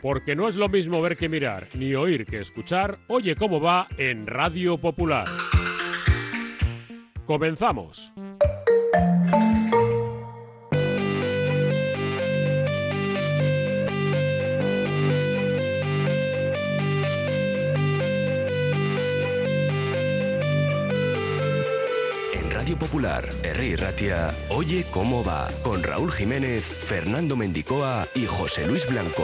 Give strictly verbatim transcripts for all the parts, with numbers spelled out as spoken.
porque no es lo mismo ver que mirar, ni oír que escuchar. Oye cómo va en Radio Popular. Comenzamos. Radio Popular, Herri Ratia, Oye cómo va, con Raúl Jiménez, Fernando Mendicoa y José Luis Blanco.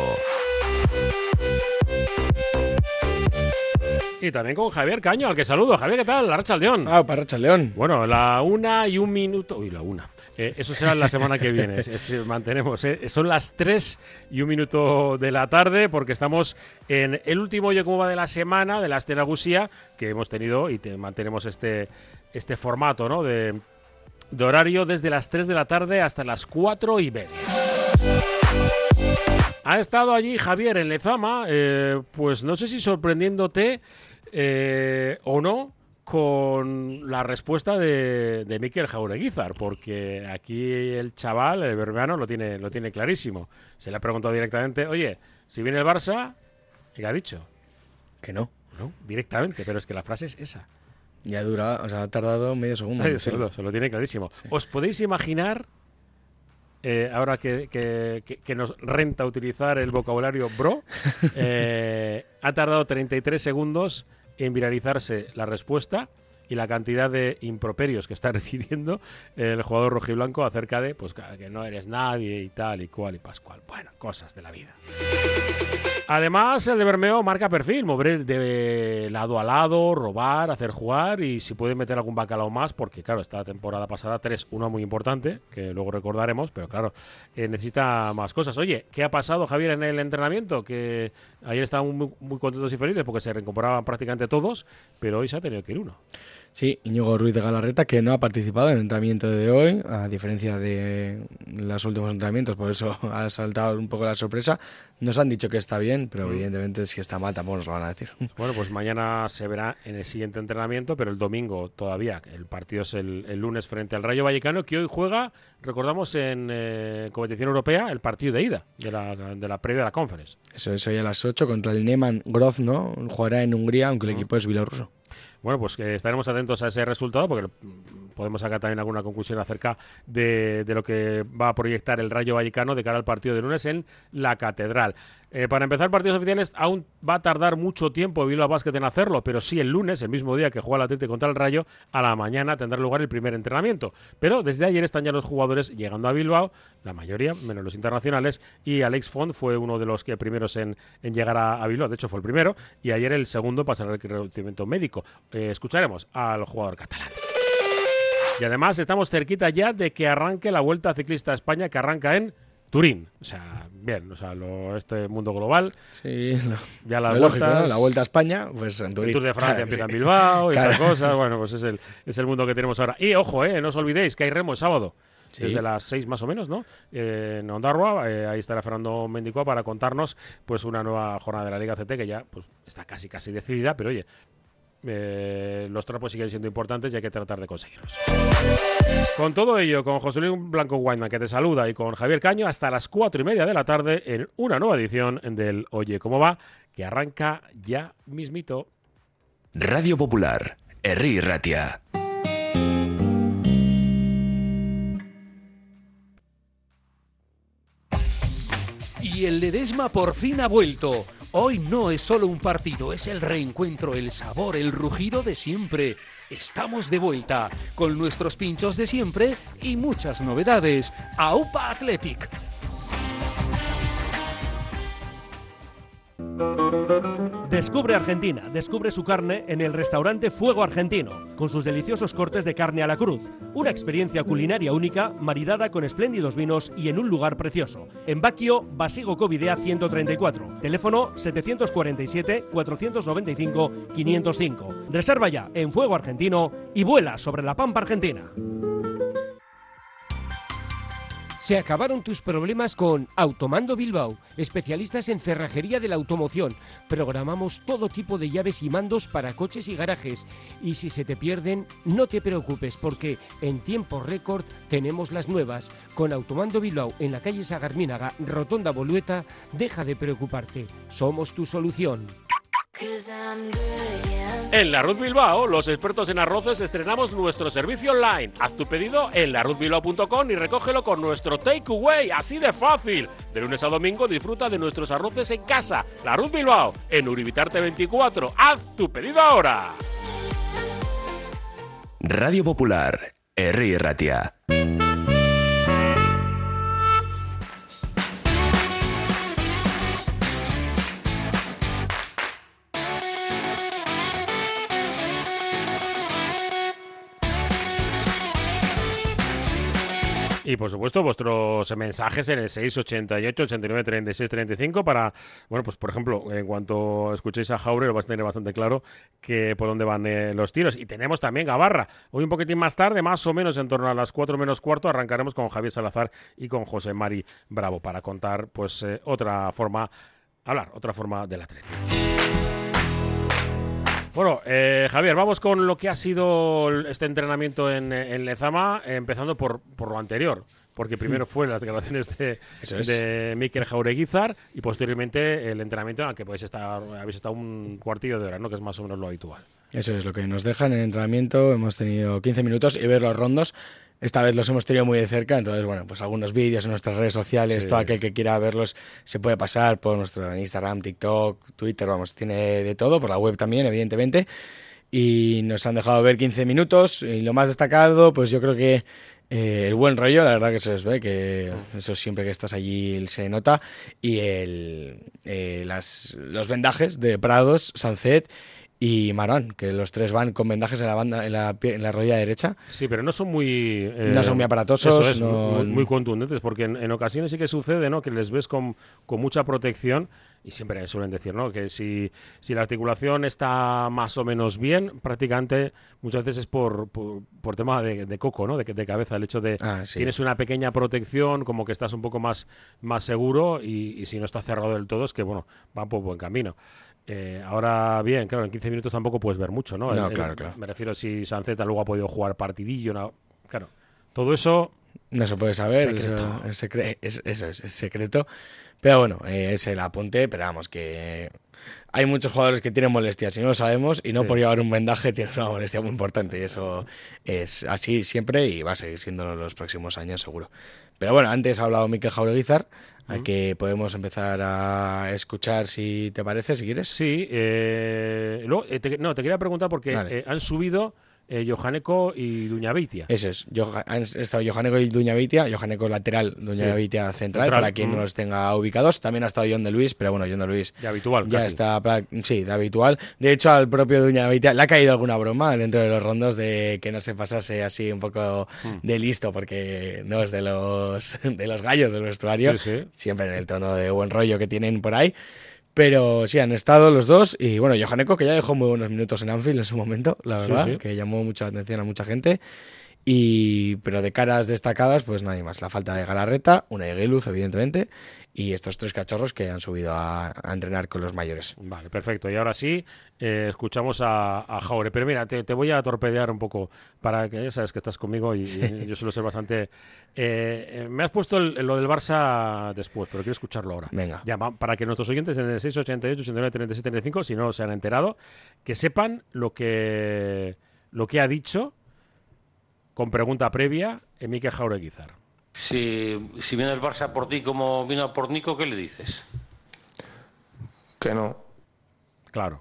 Y también con Javier Caño, al que saludo. Javier, ¿qué tal? La Racha al León. Ah, para Racha al León. Bueno, la una y un minuto... Uy, la una. Eh, eso será la semana que viene. es, es, mantenemos. Eh. Son las tres y un minuto de la tarde, porque estamos en el último Oye cómo va de la semana, de la Astena Gusía, que hemos tenido y te, mantenemos este... este formato, ¿no? de, de horario desde las tres de la tarde hasta las cuatro y media. Ha estado allí Javier en Lezama, eh, pues no sé si sorprendiéndote eh, o no con la respuesta de, de Mikel Jaureguizar, porque aquí el chaval, el bermeano, lo tiene, lo tiene clarísimo. Se le ha preguntado directamente, oye, si viene el Barça, ¿y qué ha dicho? Que no. No, directamente, pero es que la frase es esa. Ya dura, o sea, ha tardado medio segundo. Medio segundo, se lo tiene clarísimo. Sí. ¿Os podéis imaginar, eh, ahora que, que, que, que nos renta utilizar el vocabulario bro, eh, ha tardado treinta y tres segundos en viralizarse la respuesta y la cantidad de improperios que está recibiendo el jugador rojiblanco acerca de pues que no eres nadie y tal y cual y pascual? Bueno, cosas de la vida. Además, el de Bermeo marca perfil, mover de lado a lado, robar, hacer jugar y si puede meter algún bacalao más, porque claro, esta temporada pasada tres uno muy importante, que luego recordaremos, pero claro, eh, necesita más cosas. Oye, ¿qué ha pasado, Javier, en el entrenamiento? Que ayer estaban muy, muy contentos y felices porque se reincorporaban prácticamente todos, pero hoy se ha tenido que ir uno. Sí, Íñigo Ruiz de Galarreta, que no ha participado en el entrenamiento de hoy, a diferencia de los últimos entrenamientos, por eso ha saltado un poco la sorpresa. Nos han dicho que está bien, pero mm. evidentemente si está mal tampoco nos lo van a decir. Bueno, pues mañana se verá en el siguiente entrenamiento, pero el domingo todavía. El partido es el, el lunes frente al Rayo Vallecano, que hoy juega, recordamos, en eh, competición europea, el partido de ida, de la, de la previa de la Conference. Eso es hoy a las ocho contra el Neman Grozno, jugará en Hungría, aunque el mm. equipo es bielorruso. Bueno, pues que estaremos atentos a ese resultado porque podemos sacar también alguna conclusión acerca de, de lo que va a proyectar el Rayo Vallecano de cara al partido de lunes en la Catedral. Eh, para empezar partidos oficiales aún va a tardar mucho tiempo Bilbao Basket en hacerlo, pero sí el lunes, el mismo día que juega el Atlético contra el Rayo, a la mañana tendrá lugar el primer entrenamiento. Pero desde ayer están ya los jugadores llegando a Bilbao, la mayoría, menos los internacionales, y Alex Font fue uno de los que primeros en, en llegar a, a Bilbao, de hecho fue el primero, y ayer el segundo pasará el reconocimiento médico. Eh, escucharemos al jugador catalán. Y además estamos cerquita ya de que arranque la Vuelta Ciclista a España, que arranca en Turín. O sea, bien, o sea, lo, este mundo global. Sí, lo, ya las lo vueltas, lógico, ¿no? La Vuelta a España, pues en Turín. El Tour de Francia claro, empieza sí. en Bilbao y claro. otras cosas. Bueno, pues es el, es el mundo que tenemos ahora. Y ojo, eh, no os olvidéis que hay remo el sábado. Sí. Desde las seis más o menos, ¿no? Eh, en Ondarroa, eh, ahí estará Fernando Mendicoa para contarnos pues una nueva jornada de la Liga C T que ya pues está casi casi decidida, pero oye, Eh, los trapos siguen siendo importantes y hay que tratar de conseguirlos. Con todo ello, con José Luis Blanco Weinman, que te saluda, y con Javier Caño, hasta las cuatro y media de la tarde en una nueva edición del Oye cómo va, que arranca ya mismito. Radio Popular, Herri Ratia. Y el Ledesma por fin ha vuelto. Hoy no es solo un partido, es el reencuentro, el sabor, el rugido de siempre. Estamos de vuelta con nuestros pinchos de siempre y muchas novedades. ¡Aupa Athletic! Descubre Argentina, descubre su carne en el restaurante Fuego Argentino, con sus deliciosos cortes de carne a la cruz. Una experiencia culinaria única, maridada con espléndidos vinos y en un lugar precioso. En Baquio, Basigo Covidea ciento treinta y cuatro. Teléfono setecientos cuarenta y siete, cuatrocientos noventa y cinco, quinientos cinco. Reserva ya en Fuego Argentino y vuela sobre la pampa argentina. Se acabaron tus problemas con Automando Bilbao, especialistas en cerrajería de la automoción. Programamos todo tipo de llaves y mandos para coches y garajes. Y si se te pierden, no te preocupes, porque en tiempo récord tenemos las nuevas. Con Automando Bilbao en la calle Sagarmínaga, Rotonda Bolueta, deja de preocuparte. Somos tu solución. En La Ruz Bilbao, los expertos en arroces, estrenamos nuestro servicio online. Haz tu pedido en la ruz bilbao punto com y recógelo con nuestro takeaway, así de fácil. De lunes a domingo disfruta de nuestros arroces en casa. La Ruz Bilbao, en Uribitarte veinticuatro. Haz tu pedido ahora. Radio Popular, Herri Ratia. Y por supuesto vuestros mensajes en el seis ochenta y ocho, ochenta y nueve, treinta y seis, treinta y cinco para, bueno, pues por ejemplo, en cuanto escuchéis a Jaure lo vais a tener bastante claro que por dónde van eh, los tiros. Y tenemos también Gabarra. Hoy un poquitín más tarde, más o menos en torno a las cuatro menos cuarto, arrancaremos con Javier Salazar y con José Mari Bravo para contar pues eh, otra forma, hablar, otra forma del Atleti. Bueno, eh, Javier, vamos con lo que ha sido este entrenamiento en, en Lezama, eh, empezando por, por lo anterior, porque primero fue las declaraciones de, es. de Mikel Jaureguizar y posteriormente el entrenamiento en el que podéis estar, habéis estado un cuartillo de hora, ¿no? Que es más o menos lo habitual. Eso es lo que nos dejan en el entrenamiento. Hemos tenido quince minutos y ver los rondos. Esta vez los hemos tenido muy de cerca, entonces, bueno, pues algunos vídeos en nuestras redes sociales, sí, todo aquel que quiera verlos se puede pasar por nuestro Instagram, TikTok, Twitter, vamos, tiene de todo, por la web también, evidentemente, y nos han dejado ver quince minutos, y lo más destacado, pues yo creo que eh, el buen rollo, la verdad que se les ve, que eso siempre que estás allí se nota, y el, eh, las, los vendajes de Prados, Sancet y Marwan, que los tres van con vendajes en la banda, en la, en la rodilla derecha. Sí, pero no son muy... Eh, no son muy aparatosos. Eso es, no... muy, muy contundentes, porque en, en ocasiones sí que sucede, ¿no? Que les ves con, con mucha protección y siempre suelen decir, ¿no? Que si, si la articulación está más o menos bien, prácticamente muchas veces es por, por, por tema de, de coco, ¿no? De, de cabeza, el hecho de ah, sí. tienes una pequeña protección, como que estás un poco más, más seguro y, y si no está cerrado del todo es que, bueno, van por buen camino. Eh, ahora bien, claro, en quince minutos tampoco puedes ver mucho, ¿no? No, el, claro, el, claro. Me refiero si Sanceta luego ha podido jugar partidillo, no, claro, todo eso... No se puede saber, secreto. Eso, es, secre- es, eso es, es secreto. Pero bueno, eh, es el apunte, pero vamos, que hay muchos jugadores que tienen molestias y no lo sabemos, y no sí. por llevar un vendaje tienes una molestia muy importante, y eso es así siempre y va a seguir siendo en los próximos años seguro. Pero bueno, antes ha hablado Mikel Jaureguizar, a que podemos empezar a escuchar, si te parece, si quieres. Sí, eh, luego, eh, te, no, te quería preguntar porque eh, han subido eh, Johaneko y Duñabeitia. Eso es, Yo, han estado Johaneko y Duñabeitia, Johaneko lateral, Duñabeitia sí. central, central, para quien mm. no los tenga ubicados. También ha estado John de Luis, pero bueno, John de Luis de habitual, ya casi. está, sí, de habitual. De hecho, al propio Duñabeitia le ha caído alguna broma dentro de los rondos de que no se pasase así un poco mm. de listo, porque no es de los, de los gallos del vestuario, sí, sí. siempre en el tono de buen rollo que tienen por ahí. Pero sí, han estado los dos y bueno, Johaneko, que ya dejó muy buenos minutos en Anfield en su momento, la verdad, sí, sí. que llamó mucha atención a mucha gente. Y pero de caras destacadas, pues nadie más. La falta de Galarreta, una de Geluz, evidentemente, y estos tres cachorros que han subido a, a entrenar con los mayores. Vale, perfecto. Y ahora sí, eh, escuchamos a, a Jaure. Pero mira, te, te voy a torpedear un poco para que ya sabes que estás conmigo y, y yo suelo ser bastante... Eh, me has puesto el, lo del Barça después, pero quiero escucharlo ahora. Venga. Ya, para que nuestros oyentes en el seis ochenta y ocho, ochenta y nueve, treinta y seis, treinta y cinco, si no se han enterado, que sepan lo que, lo que ha dicho con pregunta previa en Mikel Jaureguizar. Si, si viene el Barça por ti como vino por Nico, ¿qué le dices? Que no. Claro.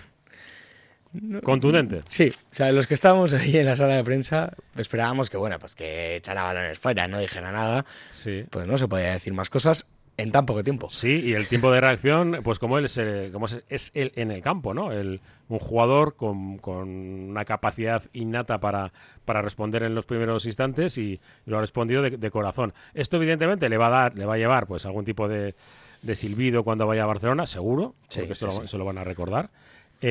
No. Contundente. Sí, o sea, los que estábamos ahí en la sala de prensa esperábamos que, bueno, pues que echara balones fuera, no dijera nada. Sí. Pues no se podía decir más cosas en tan poco tiempo. Sí, y el tiempo de reacción, pues como él es, eh, como es, es él en el campo, ¿no? El, un jugador con, con una capacidad innata para, para responder en los primeros instantes y, y lo ha respondido de, de corazón. Esto evidentemente le va a dar, le va a llevar pues algún tipo de, de silbido cuando vaya a Barcelona, seguro, sí, porque esto sí, lo, sí. se lo van a recordar.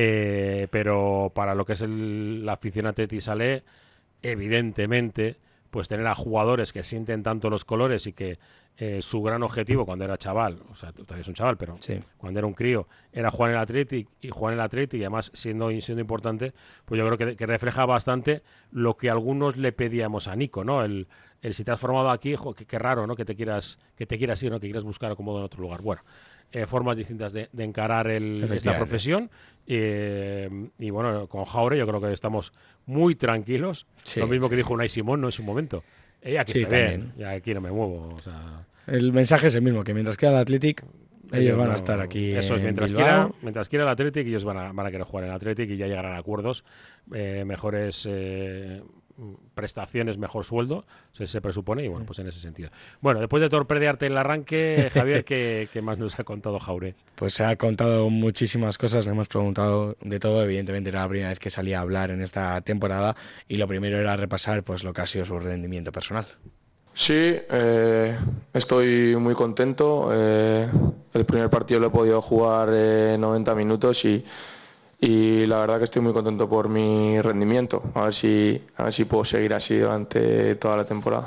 Eh, pero para lo que es el, la afición a Atleti Salé, evidentemente pues tener a jugadores que sienten tanto los colores y que eh, su gran objetivo cuando era chaval, o sea, todavía es un chaval, pero sí. cuando era un crío, era jugar en el Athletic y jugar en el Athletic y además siendo, siendo importante, pues yo creo que, que refleja bastante lo que algunos le pedíamos a Nico, ¿no? El, el si te has formado aquí, jo, qué, qué raro, ¿no? Que te quieras, que te quieras ir, ¿no? Que quieras buscar acomodo en otro lugar. Bueno, eh, formas distintas de, de encarar el, esta profesión. Eh, y bueno, con Jaure yo creo que estamos muy tranquilos. Sí, lo mismo sí. que dijo Unai Simón, ¿no? En su momento. Eh, aquí sí, está bien, ya aquí no me muevo. O sea, el mensaje es el mismo, que mientras quiera el Athletic, ellos, ellos van no, a estar aquí. Eso en es, mientras Bilbao. quiera, mientras quiera el Athletic, ellos van a, van a querer jugar en el Athletic y ya llegarán a acuerdos, eh, mejores eh, prestaciones, mejor sueldo, se, se presupone, y bueno, pues en ese sentido. Bueno, después de torpedearte el arranque, Javier, ¿qué, ¿qué más nos ha contado Jaure? Pues se ha contado muchísimas cosas, le hemos preguntado de todo, evidentemente era la primera vez que salía a hablar en esta temporada y lo primero era repasar pues lo que ha sido su rendimiento personal. Sí, eh, estoy muy contento, eh, el primer partido lo he podido jugar eh, noventa minutos y Y la verdad que estoy muy contento por mi rendimiento. A ver si, a ver si puedo seguir así durante toda la temporada.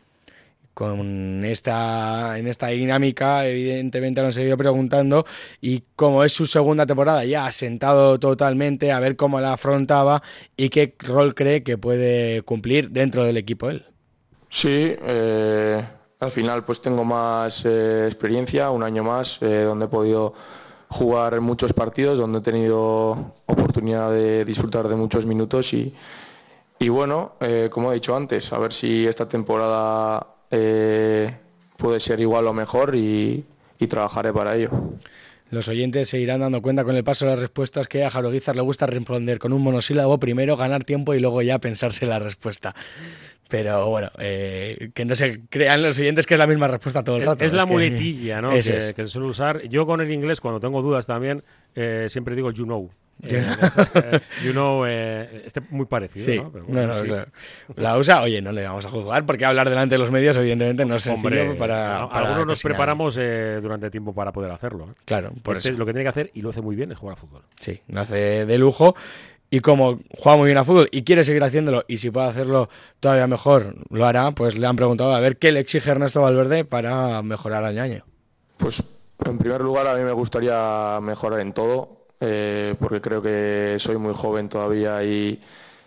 Con esta, en esta dinámica, evidentemente lo han seguido preguntando, y como es su segunda temporada ya asentado totalmente, a ver cómo la afrontaba y qué rol cree que puede cumplir dentro del equipo él. Sí, eh, al final pues tengo más eh, experiencia, un año más, eh, donde he podido jugar en muchos partidos, donde he tenido oportunidad de disfrutar de muchos minutos y, y bueno, eh, como he dicho antes, a ver si esta temporada eh, puede ser igual o mejor y, y trabajaré para ello. Los oyentes se irán dando cuenta con el paso de las respuestas que a Jauro Guizar le gusta responder con un monosílabo, primero ganar tiempo y luego ya pensarse la respuesta. Pero bueno, eh, que no se crean los oyentes que es la misma respuesta todo el rato. Es, es la que, muletilla, ¿no? Que, es. que se suele usar. Yo con el inglés, cuando tengo dudas también, eh, siempre digo you know. Eh, you know, eh, este muy parecido, sí. ¿no? Pero bueno, no, no, sí. Claro. La usa, oye, no le vamos a juzgar porque hablar delante de los medios, evidentemente, no es sencillo. Hombre, para, a, para algunos nos preparamos eh, durante tiempo para poder hacerlo. ¿eh? Claro, por este eso. Lo que tiene que hacer, y lo hace muy bien, es jugar a fútbol. Sí, lo hace de lujo. Y como juega muy bien a fútbol y quiere seguir haciéndolo, y si puede hacerlo todavía mejor, lo hará, pues le han preguntado a ver qué le exige Ernesto Valverde para mejorar año a año. Pues en primer lugar a mí me gustaría mejorar en todo, eh, porque creo que soy muy joven todavía y,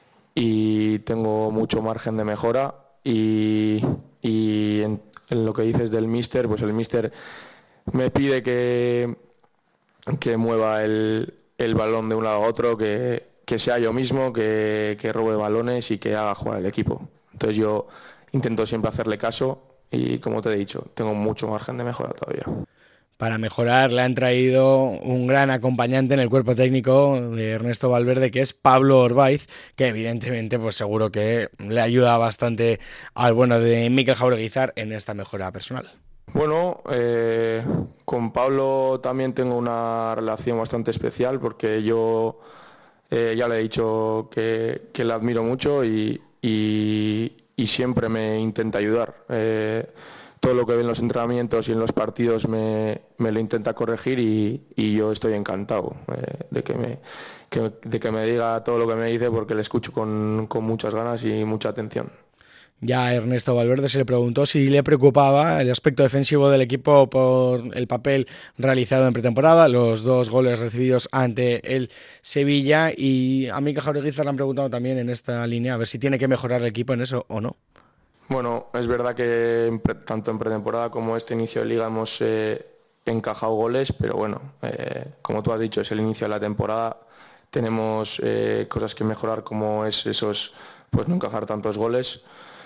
y tengo mucho margen de mejora. Y, y en, en lo que dices del míster, pues el míster me pide que, que mueva el, el balón de un lado a otro, que que sea yo mismo, que, que robe balones y que haga jugar el equipo. Entonces yo intento siempre hacerle caso y, como te he dicho, tengo mucho margen de mejora todavía. Para mejorar le han traído un gran acompañante en el cuerpo técnico de Ernesto Valverde, que es Pablo Orbaiz, que evidentemente pues seguro que le ayuda bastante al bueno de Mikel Jaure Guizar en esta mejora personal. Bueno, eh, con Pablo también tengo una relación bastante especial porque yo... Eh, ya le he dicho que, que le admiro mucho y, y, y siempre me intenta ayudar. Eh, todo lo que ve en los entrenamientos y en los partidos me, me lo intenta corregir y, y yo estoy encantado eh, de, que me, que, de que me diga todo lo que me dice porque le escucho con, con muchas ganas y mucha atención. Ya a Ernesto Valverde se le preguntó si le preocupaba el aspecto defensivo del equipo por el papel realizado en pretemporada, los dos goles recibidos ante el Sevilla, y a Mikel Jaure Guizar le han preguntado también en esta línea a ver si tiene que mejorar el equipo en eso o no. Bueno, es verdad que en pre, tanto en pretemporada como este inicio de liga hemos eh, encajado goles, pero bueno, eh, como tú has dicho, es el inicio de la temporada, tenemos eh, cosas que mejorar como es esos, pues no encajar tantos goles.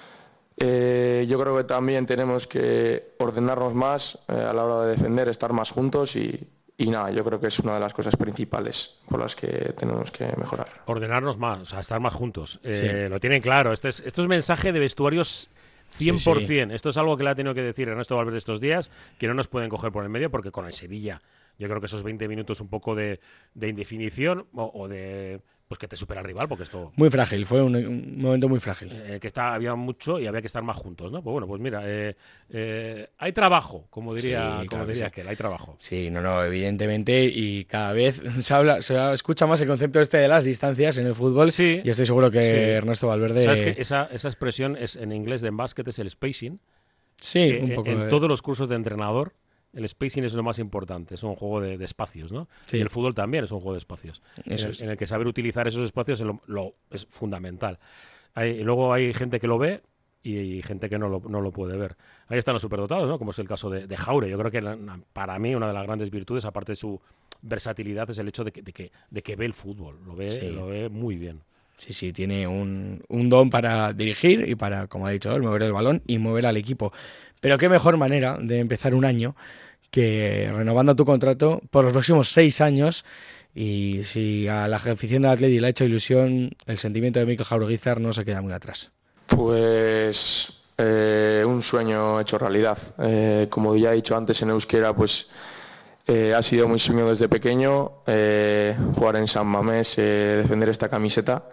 Eh, yo creo que también tenemos que ordenarnos más eh, a la hora de defender, estar más juntos y, y nada, yo creo que es una de las cosas principales por las que tenemos que mejorar. Ordenarnos más, o sea, estar más juntos. Eh, sí. Lo tienen claro. Este es, esto es mensaje de vestuarios cien por ciento. Sí, sí. Esto es algo que le ha tenido que decir Ernesto Valverde estos días, que no nos pueden coger por el medio porque con el Sevilla yo creo que esos veinte minutos un poco de, de indefinición o, o de pues que te supera el rival, porque esto... Muy frágil, fue un, un momento muy frágil. Eh, que está, había mucho y había que estar más juntos, ¿no? Pues bueno, pues mira, eh, eh, hay trabajo, como diría, Sí, como claro diría sí. aquel, hay trabajo. Sí, no, no, evidentemente, y cada vez se habla, se escucha más el concepto este de las distancias en el fútbol, Sí, y estoy seguro que sí. Ernesto Valverde... ¿Sabes que esa, esa expresión es en inglés de en básquet es el spacing? Sí, que un poco en de... todos los cursos de entrenador el spacing es lo más importante, es un juego de, de espacios, ¿no? Sí. Y el fútbol también es un juego de espacios, en Eso el, es. en el que saber utilizar esos espacios es, lo, lo- es fundamental. Hay, luego hay gente que lo ve y, y gente que no lo, no lo puede ver. Ahí están los superdotados, ¿no? Como es el caso de, de Jaure. Yo creo que la- para mí una de las grandes virtudes, aparte de su versatilidad, es el hecho de que, de que, de que ve el fútbol, lo ve, Sí. lo ve muy bien. Sí, sí, tiene un, un don para dirigir y para, como ha dicho él, mover el balón y mover al equipo. Pero qué mejor manera de empezar un año que renovando tu contrato por los próximos seis años. Y si a la afición del Atleti le ha hecho ilusión, el sentimiento de Mikel Jaureguizar no se queda muy atrás. Pues eh, un sueño hecho realidad. Eh, como ya he dicho antes en euskera, pues eh, ha sido mi sueño desde pequeño eh, jugar en San Mamés, eh, defender esta camiseta,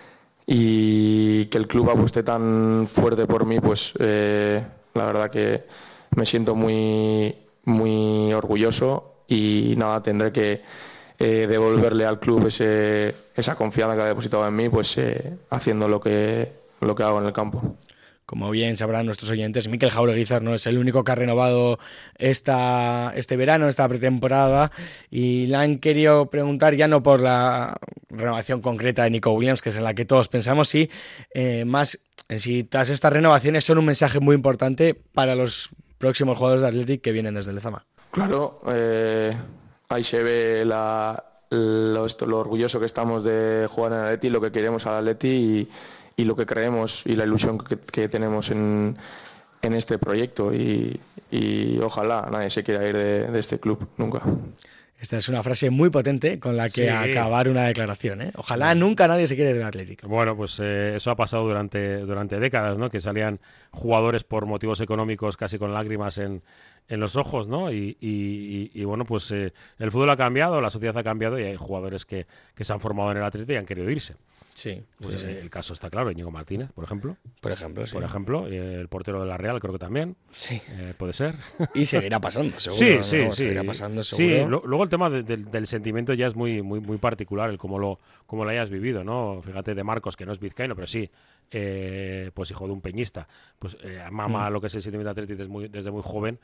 y que el club apueste tan fuerte por mí, pues eh, la verdad que me siento muy, muy orgulloso, y nada, tendré que eh, devolverle al club ese, esa confianza que ha depositado en mí, pues eh, haciendo lo que, lo que hago en el campo. Como bien sabrán nuestros oyentes, Mikel Jaureguizar no es el único que ha renovado esta, este verano, esta pretemporada, y le han querido preguntar ya no por la renovación concreta de Nico Williams, que es en la que todos pensamos, sí, eh, más en si todas estas renovaciones son un mensaje muy importante para los próximos jugadores de Athletic que vienen desde Lezama. Claro, eh, ahí se ve la, lo, esto- lo orgulloso que estamos de jugar en el Atleti, lo que queremos al Atleti y, y lo que creemos y la ilusión que, que tenemos en, en este proyecto, y, y ojalá nadie se quiera ir de, de este club, nunca. Esta es una frase muy potente con la que Sí. acabar una declaración, ¿eh? Ojalá nunca nadie se quiera ir del Athletic. Bueno, pues eh, eso ha pasado durante, durante décadas, ¿no? Que salían jugadores por motivos económicos casi con lágrimas en, en los ojos, ¿no? Y, y- y- y, bueno, pues eh, el fútbol ha cambiado, la sociedad ha cambiado, y hay jugadores que, que se han formado en el Atleti y han querido irse. Sí, Pues sí, sí. eh, el caso está claro, Íñigo Martínez, por ejemplo. Por ejemplo, sí. Por ejemplo, eh, el portero de la Real creo que también. Sí. Eh, puede ser. Y seguirá pasando, seguro. Sí, ¿no? sí, sí. Seguirá pasando, Sí, seguro. lo- luego el tema de- del- del sentimiento ya es muy, muy, muy particular, el cómo lo, cómo lo hayas vivido, ¿no? Fíjate de Marcos, que no es vizcaíno, pero sí, eh, pues hijo de un peñista, pues eh, mama Mm. lo que es el sentimiento atlético desde muy, desde muy joven,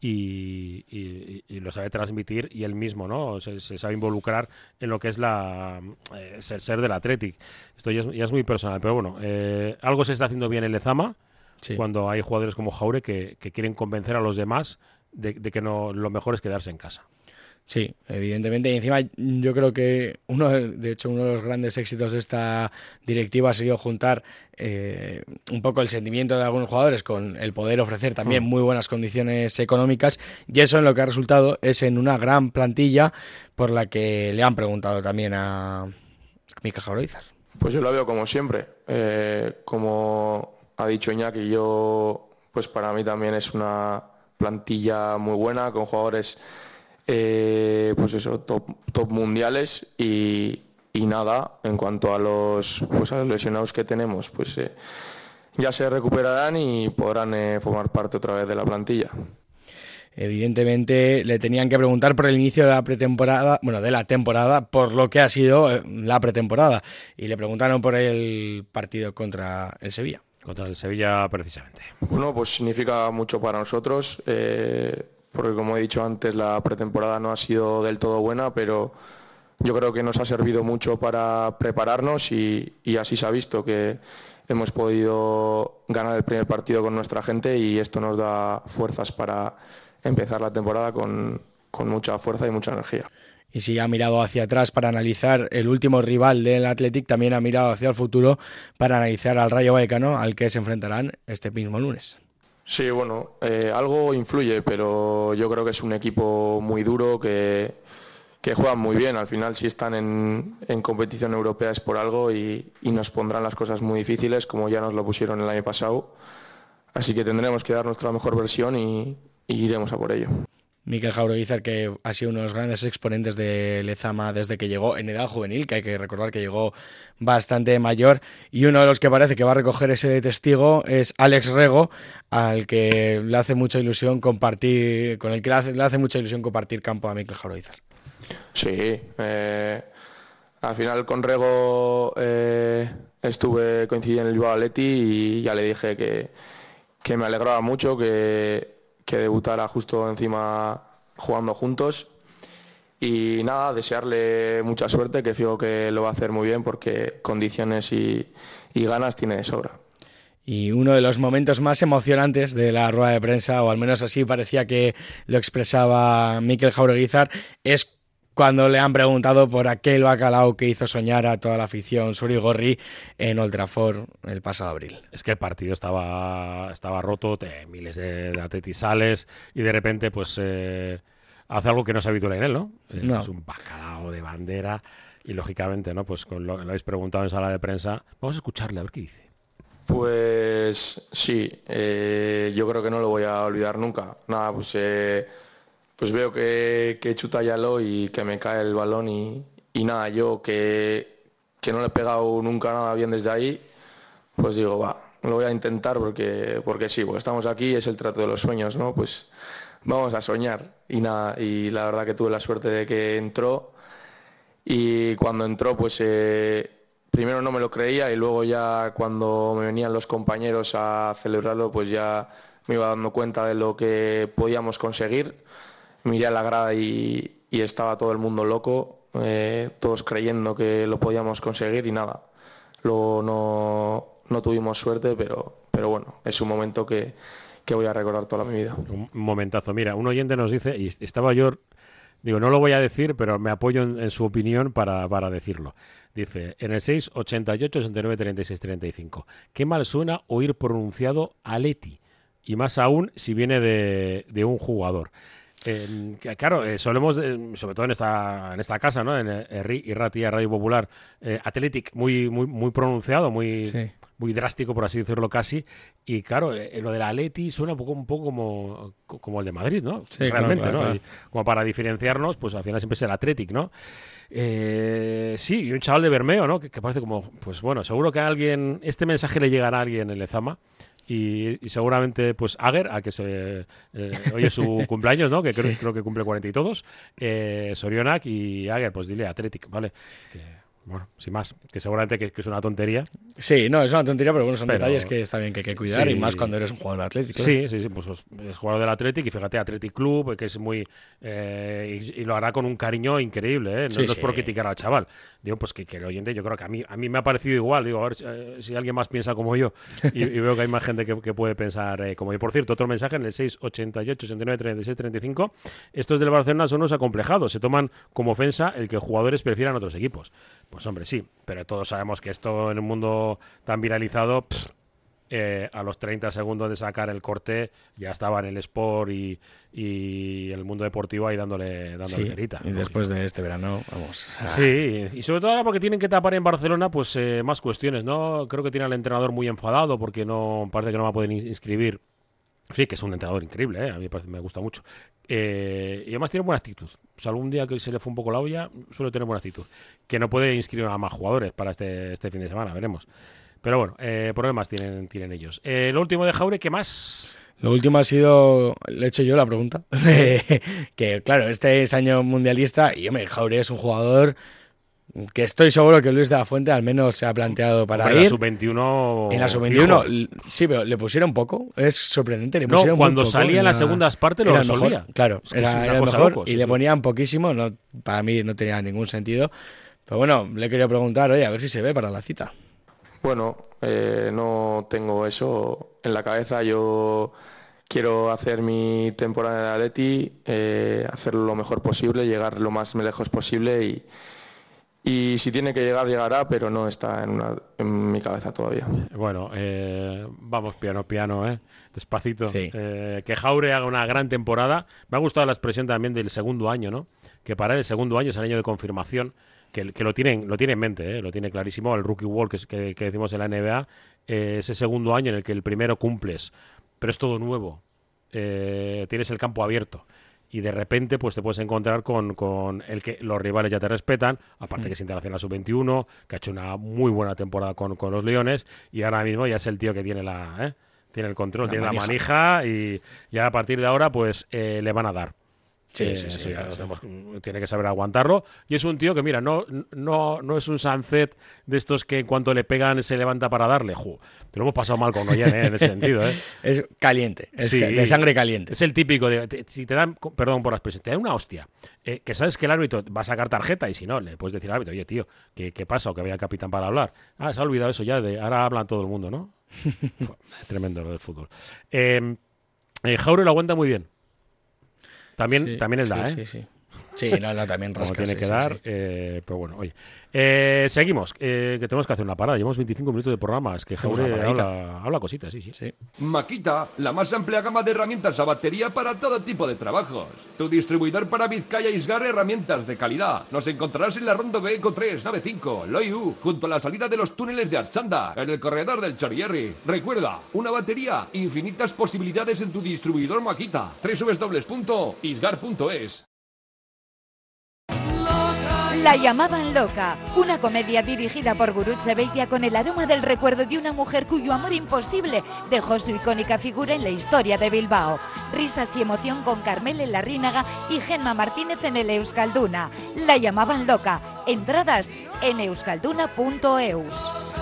y, y- y lo sabe transmitir, y él mismo, ¿no? Se, se sabe involucrar en lo que es la eh, ser, ser del Athletic. Esto ya es, ya es muy personal, pero bueno, eh, algo se está haciendo bien en Lezama, Sí. cuando hay jugadores como Jaure que, que quieren convencer a los demás de, de que no lo mejor es quedarse en casa. Sí, evidentemente. Y encima yo creo que uno, de de hecho, uno de los grandes éxitos de esta directiva ha sido juntar eh, un poco el sentimiento de algunos jugadores con el poder ofrecer también Hmm. muy buenas condiciones económicas, y eso en lo que ha resultado es en una gran plantilla por la que le han preguntado también a, a Mikel Jaureguizar. Pues yo lo veo como siempre. Eh, como ha dicho Iñaki, yo, pues para mí también es una plantilla muy buena, con jugadores eh, pues eso, top, top mundiales, y, y nada, en cuanto a los, pues a los lesionados que tenemos, pues eh, ya se recuperarán y podrán eh, formar parte otra vez de la plantilla. Evidentemente le tenían que preguntar por el inicio de la pretemporada, bueno, de la temporada, por lo que ha sido eh, la pretemporada, y le preguntaron por el partido contra el Sevilla. Contra el Sevilla, precisamente. Bueno, pues significa mucho para nosotros, eh, porque como he dicho antes, la pretemporada no ha sido del todo buena, pero yo creo que nos ha servido mucho para prepararnos, y, y así se ha visto que hemos podido ganar el primer partido con nuestra gente, y esto nos da fuerzas para empezar la temporada con, con mucha fuerza y mucha energía. Y si ha mirado hacia atrás para analizar el último rival del Athletic, también ha mirado hacia el futuro para analizar al Rayo Vallecano, al que se enfrentarán este mismo lunes. Sí, bueno, eh, algo influye, pero yo creo que es un equipo muy duro, que, que juegan muy bien. Al final, si están en, en competición europea es por algo, y, y nos pondrán las cosas muy difíciles, como ya nos lo pusieron el año pasado. Así que tendremos que dar nuestra mejor versión, y, y iremos a por ello. Mikel Jaureguizar, que ha sido uno de los grandes exponentes de Lezama desde que llegó en edad juvenil, que hay que recordar que llegó bastante mayor, y uno de los que parece que va a recoger ese testigo es Alex Rego, al que le hace mucha ilusión compartir, con el que le hace, le hace mucha ilusión compartir campo a Mikel Jaureguizar. Sí, eh, al final con Rego eh, estuve coincidí en el Bilbao Athletic y ya le dije que, que me alegraba mucho que que debutara justo encima jugando juntos y nada, desearle mucha suerte, que fijo que lo va a hacer muy bien porque condiciones y, y ganas tiene de sobra. Y uno de los momentos más emocionantes de la rueda de prensa, o al menos así parecía que lo expresaba Mikel Jaureguizar, es cuando le han preguntado por aquel bacalao que hizo soñar a toda la afición surigorri en Old Trafford el pasado abril. Es que el partido estaba, estaba roto, te, miles de, de atletizales, y de repente pues eh, hace algo que no es habitual en él, ¿no? Eh, no. Es un bacalao de bandera y lógicamente, ¿no? Pues con lo, lo habéis preguntado en sala de prensa. Vamos a escucharle a ver qué dice. Pues sí, eh, yo creo que no lo voy a olvidar nunca. Nada, pues... Eh, Pues veo que, que chuta Yalo y que me cae el balón y, y nada, yo que, que no le he pegado nunca nada bien desde ahí, pues digo, va, lo voy a intentar porque, porque sí, porque estamos aquí, es el trato de los sueños, ¿no? Pues vamos a soñar. Y nada, y la verdad que tuve la suerte de que entró y cuando entró, pues eh, primero no me lo creía y luego ya cuando me venían los compañeros a celebrarlo, pues ya me iba dando cuenta de lo que podíamos conseguir. Miré a la grada y, y estaba todo el mundo loco, eh, todos creyendo que lo podíamos conseguir y nada. Luego no, no tuvimos suerte, pero, pero bueno, es un momento que, que voy a recordar toda mi vida. Un momentazo. Mira, un oyente nos dice, y estaba yo, digo, no lo voy a decir, pero me apoyo en, en su opinión para, para decirlo. Dice, en el seis ochenta y ocho sesenta y nueve treinta y seis treinta y cinco, qué mal suena oír pronunciado Athletic, y más aún si viene de, de un jugador. Eh, claro, eh, solemos, eh, sobre todo en esta en esta casa, ¿no? En Herri y Ratia, Radio Popular, eh, Athletic muy muy muy pronunciado, muy sí. muy drástico, por así decirlo casi. Y claro, eh, lo del Athletic suena un poco, un poco como, como el de Madrid, ¿no? Sí, realmente, claro, claro, ¿no? claro. Y como para diferenciarnos, pues al final siempre es el Athletic, ¿no? Eh, sí, y un chaval de Bermeo, ¿no? Que, que parece como, pues bueno, seguro que a alguien, este mensaje le llegará a alguien en Lezama. Y, y seguramente, pues, Ager, a que se eh, hoy es su cumpleaños, ¿no? Que creo, Sí. creo que cumple cuarenta y todos. Eh, Sorionak y Ager, pues dile Athletic, ¿vale? Que, bueno, sin más, que seguramente que, que es una tontería. Sí, no, es una tontería, pero bueno, son Pero- detalles que está bien que hay que cuidar, Sí. y más cuando eres un jugador atlético. Sí, sí, sí, pues es- es jugador del Athletic y fíjate, Athletic Club, que es muy... eh, y, y lo hará con un cariño increíble, ¿eh? No, Sí, no es sí. por criticar al chaval. Digo, pues que, que el oyente, yo creo que a mí, a mí me ha parecido igual. Digo, a ver si, eh, si alguien más piensa como yo. Y, y veo que hay más gente que, que puede pensar eh, como yo. Por cierto, otro mensaje en el seis ochenta y ocho sesenta y nueve treinta y seis treinta y cinco. Estos del Barcelona son unos acomplejados. Se toman como ofensa el que jugadores prefieran otros equipos. Pues hombre, sí, pero todos sabemos que esto en un mundo tan viralizado... pff, eh, a los treinta segundos de sacar el corte ya estaba en el Sport y, y el mundo deportivo ahí dándole, dándole Sí, cerita. y después de este verano, vamos. ah, Sí, y sobre todo ahora porque tienen que tapar en Barcelona pues eh, más cuestiones, ¿no? Creo que tiene al entrenador muy enfadado porque no parece que no va a poder in- inscribir. Sí, que es un entrenador increíble, ¿eh? A mí me, parece, me gusta mucho. Eh, y además tiene buena actitud. O sea, algún día que se le fue un poco la olla, suele tener buena actitud. Que no puede inscribir a más jugadores para este, este fin de semana, veremos. Pero bueno, eh, problemas tienen, tienen ellos. Eh, lo último de Jaure, ¿qué más? Lo último ha sido, le he hecho yo la pregunta, que claro, este es año mundialista y hombre, Jaure es un jugador que estoy seguro que Luis de la Fuente al menos se ha planteado para Hombre, ir. la sub veintiuno. En la sub veintiuno, fijo. l- sí, pero le pusieron poco, es sorprendente. Le No, pusieron muy cuando poco salía en las segundas partes lo era el mejor, resolvía. claro, Es que es era, una era el cosa mejor loco, y sí, le sí. ponían poquísimo, no, para mí no tenía ningún sentido. Pero bueno, le he querido preguntar, oye, a ver si se ve para la cita. Bueno, eh, no tengo eso en la cabeza. Yo quiero hacer mi temporada de Atleti, eh, hacerlo lo mejor posible, llegar lo más lejos posible y, y si tiene que llegar, llegará, pero no está en, una- en mi cabeza todavía. Bueno, eh, vamos piano, piano, ¿eh? Despacito. Sí. Eh, que Jaure haga una gran temporada. Me ha gustado la expresión también del segundo año, ¿no? Que para él el segundo año es el año de confirmación, que, que lo, tienen, lo tiene en mente, ¿eh? Lo tiene clarísimo. El Rookie Wall que, es- que, que decimos en la N B A, eh, ese segundo año en el que el primero cumples, pero es todo nuevo. Eh, tienes el campo abierto. y de repente pues te puedes encontrar con, con el que los rivales ya te respetan, aparte mm. que es internacional sub veintiuno, que ha hecho una muy buena temporada con, con los Leones, y ahora mismo ya es el tío que tiene la ¿eh? tiene el control, la tiene manija. la manija, y ya a partir de ahora pues eh, le van a dar. Sí, eh, sí, sí, sí, claro, tenemos, tiene que saber aguantarlo, y es un tío que mira, no, no, no es un Sunset de estos que en cuanto le pegan se levanta para darle. Ju, te lo hemos pasado mal con Oyen, ¿eh? En ese sentido, ¿eh? Es caliente, es sí, de sangre caliente. Es el típico de, te, si te dan, perdón por la expresión, te dan una hostia, eh, que sabes que el árbitro va a sacar tarjeta, y si no, le puedes decir al árbitro, oye tío, ¿qué, qué pasa? O que vaya el capitán para hablar. Ah, se ha olvidado eso ya, de ahora hablan todo el mundo, ¿no? Tremendo lo del fútbol. Eh, eh, Jaure lo aguanta muy bien. También, sí, también es sí, da, ¿eh? Sí, sí. Sí, no, no, también rasca. Como tiene sí, que sí, dar, sí. Eh, pero bueno, oye. Eh, seguimos, eh, que tenemos que hacer una parada. Llevamos veinticinco minutos de programa. Es que Jaure habla, habla cositas, sí, sí, sí. Makita, la más amplia gama de herramientas a batería para todo tipo de trabajos. Tu distribuidor para Vizcaya Isgar, herramientas de calidad. Nos encontrarás en la Rondo B Eco tres noventa y cinco, Loiu, junto a la salida de los túneles de Archanda, en el corredor del Chorierri. Recuerda, una batería, infinitas posibilidades en tu distribuidor Makita. doble u doble u doble u punto isgar punto es. La llamaban loca, una comedia dirigida por Gurutze Beitia con el aroma del recuerdo de una mujer cuyo amor imposible dejó su icónica figura en la historia de Bilbao. Risas y emoción con Carmele Larrínaga y Gemma Martínez en el Euskalduna. La llamaban loca. Entradas en euskalduna punto eus.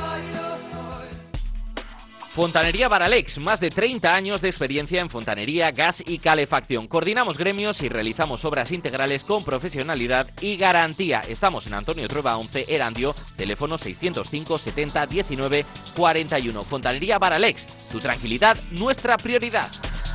Fontanería Baralex, más de treinta años de experiencia en fontanería, gas y calefacción. Coordinamos gremios y realizamos obras integrales con profesionalidad y garantía. Estamos en Antonio Trueba once, Erandio, teléfono seiscientos cinco setenta diecinueve cuarenta y uno. Fontanería Baralex, tu tranquilidad, nuestra prioridad.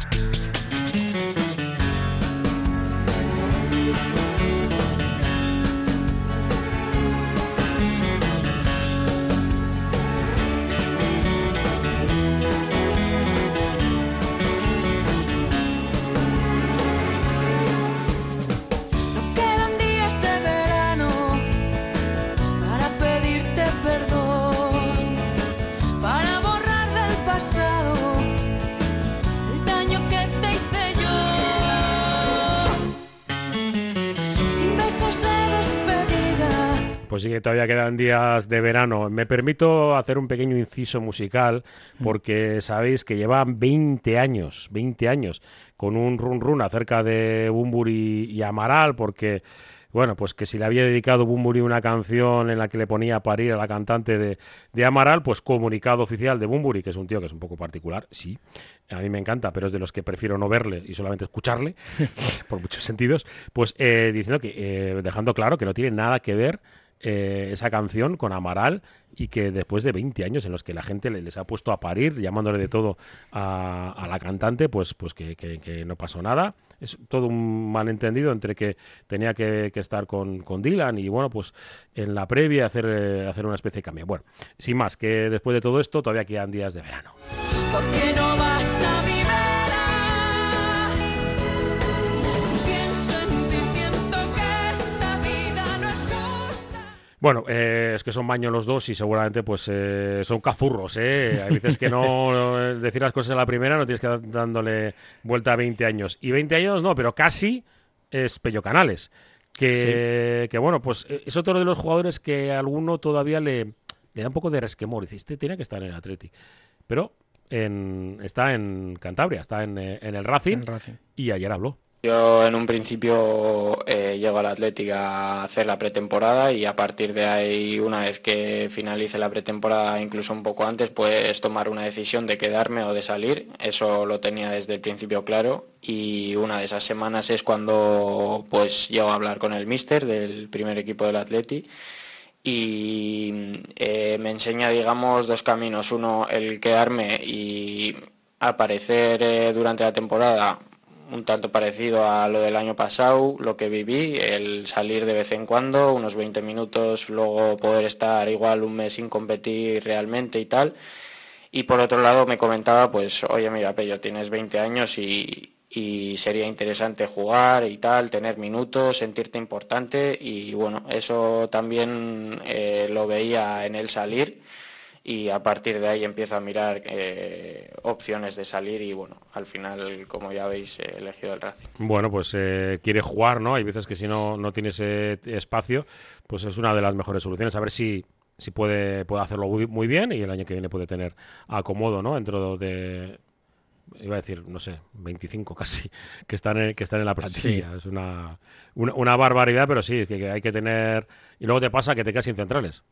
Pues sí que todavía quedan días de verano. Me permito hacer un pequeño inciso musical porque sabéis que llevan veinte años, veinte años con un run run acerca de Bunbury y Amaral, porque bueno, pues que si le había dedicado Bunbury una canción en la que le ponía a parir a la cantante de, de Amaral, pues comunicado oficial de Bunbury, que es un tío que es un poco particular, sí, a mí me encanta, pero es de los que prefiero no verle y solamente escucharle, por muchos sentidos, pues eh, diciendo que, eh, dejando claro que no tiene nada que ver Eh, esa canción con Amaral, y que después de veinte años en los que la gente le, les ha puesto a parir llamándole de todo a, a la cantante, pues, pues que, que, que no pasó nada. Es todo un malentendido entre que tenía que, que estar con, con Dylan y bueno, pues en la previa hacer, eh, hacer una especie de cambio. Bueno, sin más, que después de todo esto todavía quedan días de verano. ¿Por qué no vas a mi vera? Si pienso en ti siento que esta vida no es justa. Bueno, eh, es que son maños los dos y seguramente pues eh, son cazurros, ¿eh? Hay veces que no decir las cosas a la primera, no tienes que dar dándole vuelta a veinte años. Y veinte años no, pero casi es Pello Canales. Que, sí. que bueno, pues es otro de los jugadores que a alguno todavía le, le da un poco de resquemor. Dice, este tiene que estar en el Athletic. Pero en, está en Cantabria, está en, en el Racing, El Racing. Y ayer habló. Yo en un principio eh, llego al Athletic a hacer la pretemporada y a partir de ahí, una vez que finalice la pretemporada, incluso un poco antes, pues tomar una decisión de quedarme o de salir. Eso lo tenía desde el principio claro, y una de esas semanas es cuando pues llego a hablar con el míster del primer equipo del Athletic y eh, me enseña, digamos, dos caminos. Uno, el quedarme y aparecer eh, durante la temporada un tanto parecido a lo del año pasado, lo que viví, el salir de vez en cuando, unos veinte minutos, luego poder estar igual un mes sin competir realmente y tal. Y por otro lado me comentaba, pues, oye, mira, Pello, tienes veinte años y, y sería interesante jugar y tal, tener minutos, sentirte importante, y bueno, eso también eh, lo veía en el salir. y a partir de ahí empiezo a mirar eh, opciones de salir y bueno, al final, como ya habéis he elegido el Racing. Bueno, pues eh, quiere jugar, ¿no? Hay veces que si no, no tienes eh, espacio, pues es una de las mejores soluciones. A ver si, si puede, puede hacerlo muy, muy bien y el año que viene puede tener acomodo, ¿no? Dentro de... Iba a decir, no sé, veinticinco casi, que están en, que están en la plantilla. Sí. Es una, una, una barbaridad, pero sí, que, que hay que tener... Y luego te pasa que te quedas sin centrales.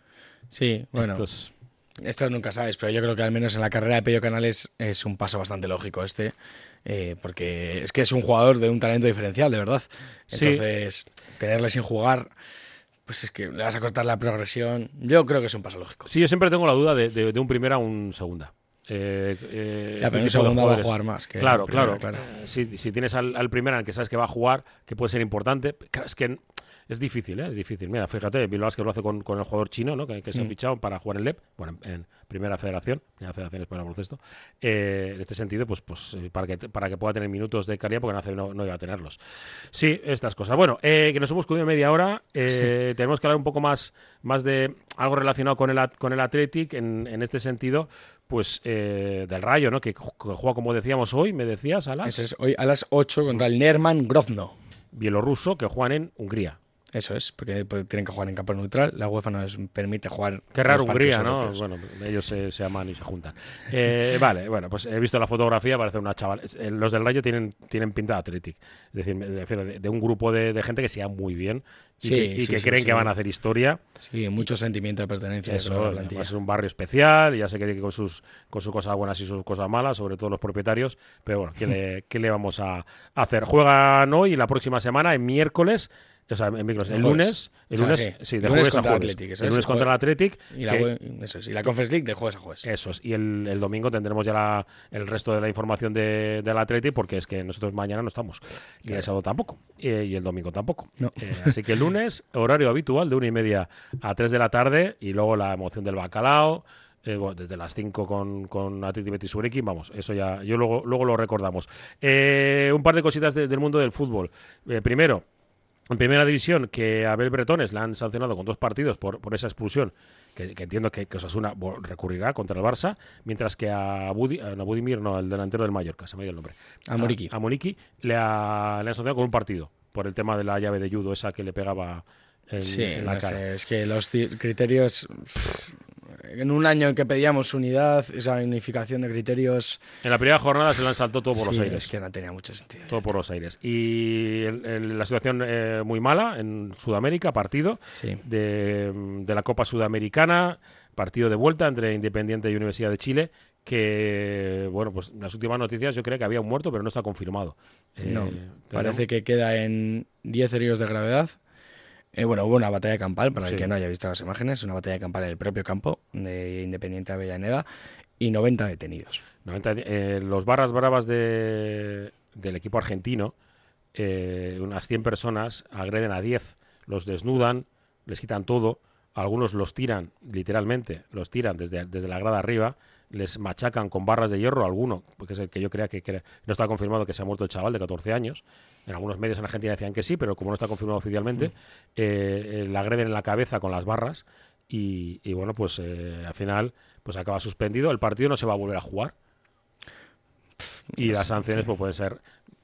Sí, bueno, Entonces... esto nunca sabes, pero yo creo que al menos en la carrera de Pello Canales es un paso bastante lógico este, eh, porque es que es un jugador de un talento diferencial, de verdad. Entonces, sí. tenerle sin jugar... Pues es que le vas a cortar la progresión. Yo creo que es un paso lógico. Sí, yo siempre tengo la duda de, de, de un primera a un segunda. Eh, eh, ya, pero en segunda va a jugar más que claro, primera, claro, claro. Eh, si, si tienes al, al primero en el que sabes que va a jugar, que puede ser importante, es que es difícil, ¿eh? Es difícil. Mira, fíjate, Bilbao Basket lo hace con, con el jugador chino, ¿no? Que, que se mm. ha fichado para jugar en L E P, bueno, en, en Primera Federación, Primera Federación Española de Baloncesto. Eh, en este sentido, pues, pues para que para que pueda tener minutos de calidad, porque en no, no iba a tenerlos. Sí, estas cosas. Bueno, eh, que nos hemos comido media hora. Eh, sí. Tenemos que hablar un poco más, más de algo relacionado con el con el Athletic en, en este sentido. Pues eh, del Rayo, ¿no? Que, que juega, como decíamos hoy, me decías, a las... Eso es, hoy a las ocho contra el Nerman Grozno. Bielorruso, que juegan en Hungría. Eso es, porque tienen que jugar en campo neutral. La UEFA no les permite jugar... Qué raro Hungría, ¿no? Europeos. Bueno, ellos se, se aman y se juntan. Eh, vale, bueno, pues he visto la fotografía, parece una chaval. Los del Rayo tienen, tienen pinta de Athletic. Es decir, de, de un grupo de, de gente que se llama muy bien y sí, que, y sí, que sí, creen sí. que van a hacer historia. Sí, mucho y, sentimiento de pertenencia. Eso, de es un barrio especial, y ya sé que con sus, con sus cosas buenas y sus cosas malas, sobre todo los propietarios, pero bueno, ¿qué le, qué le vamos a hacer? Juegan hoy y la próxima semana, en miércoles... O sea, en micros, el lunes, el lunes, o sea, sí. sí, de el jueves lunes a jueves. Athletic, el lunes contra el Athletic. Y la, que, eso es, y la Conference League de jueves a jueves. Eso es. Y el, el domingo tendremos ya la, el resto de la información de, del Athletic, porque es que nosotros mañana no estamos. Y claro. el sábado tampoco. Y, y el domingo tampoco. No. Eh, así que el lunes, horario habitual de una y media a tres de la tarde. Y luego la emoción del bacalao. Eh, bueno, desde las cinco con, con Athletic Betis Surekin, vamos, eso ya, yo luego, luego lo recordamos. Eh, un par de cositas de, del mundo del fútbol. Eh, primero, en primera división, que a Abel Bretones la han sancionado con dos partidos por, por esa expulsión, que, que entiendo que, que Osasuna recurrirá contra el Barça, mientras que a, Budi, a Budimir, no, el delantero del Mallorca, se me ha ido el nombre. A Muriqui. A, a Muriqui le, ha, le han sancionado con un partido, por el tema de la llave de judo, esa que le pegaba en, sí, en la no cara. Sé, es que los criterios... En un año en que pedíamos unidad, esa unificación de criterios... En la primera jornada se lo han saltado todo por sí, los aires. Es que no tenía mucho sentido. Todo por los aires. Y el, el, la situación eh, muy mala en Sudamérica, partido sí. de, de la Copa Sudamericana, partido de vuelta entre Independiente y Universidad de Chile, que, bueno, pues las últimas noticias yo creo que había un muerto, pero no está confirmado. Eh, no, parece que queda en diez heridos de gravedad. Eh, bueno, hubo una batalla campal, para sí. el que no haya visto las imágenes, una batalla campal en el propio campo de Independiente Avellaneda y noventa detenidos. noventa, eh, los barras bravas de, del equipo argentino, eh, unas cien personas agreden a diez, los desnudan, les quitan todo, algunos los tiran, literalmente, los tiran desde, desde la grada arriba, les machacan con barras de hierro, alguno, porque es el que yo creía que, que no está confirmado que se ha muerto el chaval de catorce años. En algunos medios en Argentina decían que sí, pero como no está confirmado oficialmente, mm. eh, eh, le agreden en la cabeza con las barras y, y bueno, pues eh, al final pues acaba suspendido. El partido no se va a volver a jugar y no las sanciones pues, pueden ser...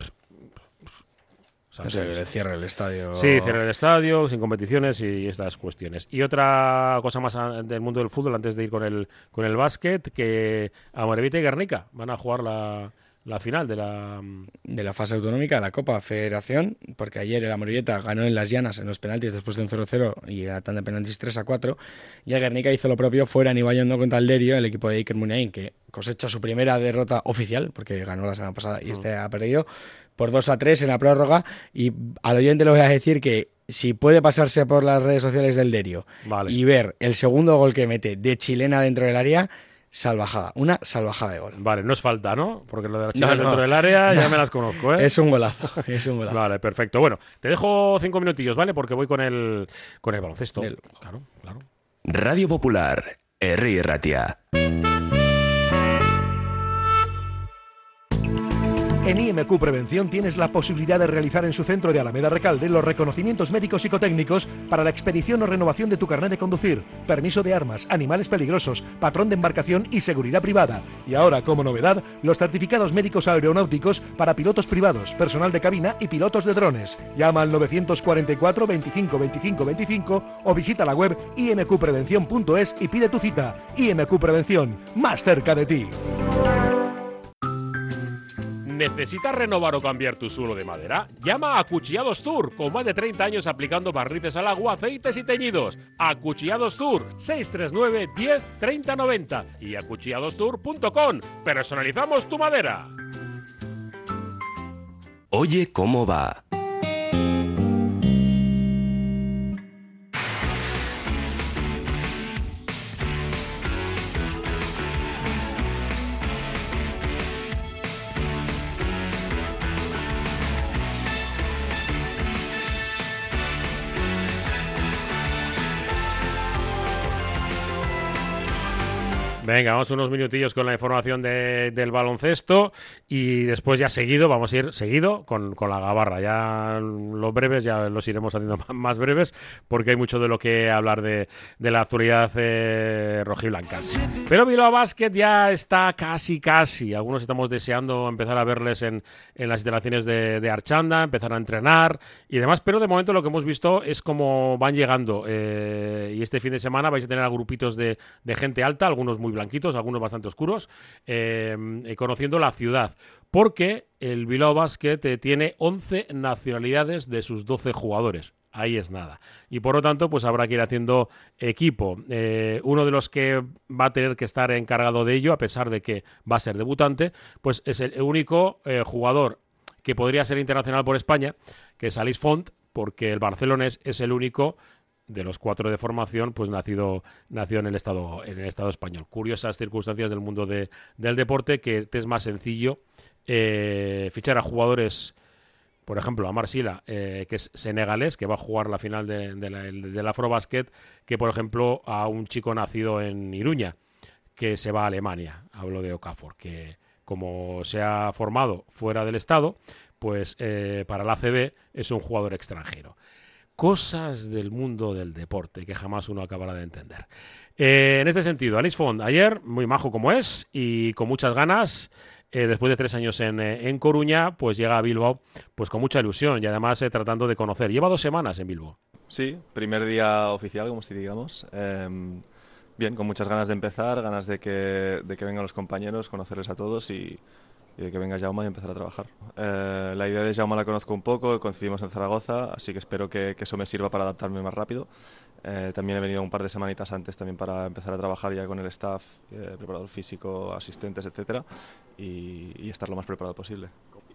No sé, el cierre del estadio. Sí, cierre del estadio, sin competiciones y estas cuestiones. Y otra cosa más del mundo del fútbol, antes de ir con el con el básquet, que Amorebieta y Guernica van a jugar la, la final de la... De la fase autonómica de la Copa Federación, porque ayer el Amorebieta ganó en Las Llanas en los penaltis después de un cero cero y a tanda de penaltis tres a cuatro, y el Guernica hizo lo propio fuera en Ibayondo contra el Derio, el equipo de Iker Muniain, que cosecha su primera derrota oficial, porque ganó la semana pasada y este ha perdido, por dos a tres en la prórroga, y al oyente le voy a decir que si puede pasarse por las redes sociales del Derio vale. y ver el segundo gol que mete de chilena dentro del área, salvajada, una salvajada de gol. Vale, no es falta, ¿no? Porque lo de la chilena no, no, dentro del área no, ya me las conozco, ¿eh? Es un golazo, es un golazo. Vale, perfecto. Bueno, te dejo cinco minutillos, ¿vale? Porque voy con el, con el baloncesto. El... Claro, claro. Radio Popular, Herri Ratia. En I M Q Prevención tienes la posibilidad de realizar en su centro de Alameda Recalde los reconocimientos médicos psicotécnicos para la expedición o renovación de tu carnet de conducir, permiso de armas, animales peligrosos, patrón de embarcación y seguridad privada. Y ahora, como novedad, los certificados médicos aeronáuticos para pilotos privados, personal de cabina y pilotos de drones. Llama al novecientos cuarenta y cuatro veinticinco veinticinco veinticinco o visita la web i m q prevención punto es y pide tu cita. I M Q Prevención, más cerca de ti. ¿Necesitas renovar o cambiar tu suelo de madera? Llama a Acuchillados Tour, con más de treinta años aplicando barnices al agua, aceites y teñidos. Acuchillados Tour, seis tres nueve, diez, treinta, noventa y acuchillados tour punto com. Personalizamos tu madera. Oye, ¿cómo va? Venga, vamos unos minutillos con la información de, del baloncesto y después ya seguido, vamos a ir seguido con, con la gabarra. Ya los breves ya los iremos haciendo más breves porque hay mucho de lo que hablar de, de la actualidad eh, rojiblanca. Pero Bilbao Basket ya está casi, casi. Algunos estamos deseando empezar a verles en, en las instalaciones de, de Archanda, empezar a entrenar y demás, pero de momento lo que hemos visto es cómo van llegando eh, y este fin de semana vais a tener a grupitos de, de gente alta, algunos muy blanquitos, algunos bastante oscuros, eh, conociendo la ciudad, porque el Bilbao Basket eh, tiene once nacionalidades de sus doce jugadores. Ahí es nada. Y por lo tanto, pues habrá que ir haciendo equipo. Eh, uno de los que va a tener que estar encargado de ello, a pesar de que va a ser debutante, pues es el único eh, jugador que podría ser internacional por España, que es Alice Font, porque el barcelonés es el único de los cuatro de formación, pues nacido, nació en el estado, en el estado español. Curiosas circunstancias del mundo de, del deporte, que te es más sencillo eh, fichar a jugadores, por ejemplo, a Marsila, eh, que es senegalés, que va a jugar la final de, de la, del Afrobasket, que por ejemplo a un chico nacido en Iruña, que se va a Alemania. Hablo de Okafor, que como se ha formado fuera del estado, pues eh, para la A C B es un jugador extranjero. Cosas del mundo del deporte que jamás uno acabará de entender. Eh, en este sentido, Alice Font, ayer, muy majo como es, y con muchas ganas, eh, después de tres años en, eh, en Coruña, pues llega a Bilbao pues con mucha ilusión y además eh, tratando de conocer. Lleva dos semanas en Bilbao. Sí, primer día oficial, como si digamos. Eh, bien, con muchas ganas de empezar, ganas de que, de que vengan los compañeros, conocerles a todos y... y de que venga Jaume y empezar a trabajar. Eh, la idea de Jaume la conozco un poco, coincidimos en Zaragoza, así que espero que, que eso me sirva para adaptarme más rápido. Eh, también he venido un par de semanitas antes también para empezar a trabajar ya con el staff, eh, preparador físico, asistentes, etcétera, y, y estar lo más preparado posible.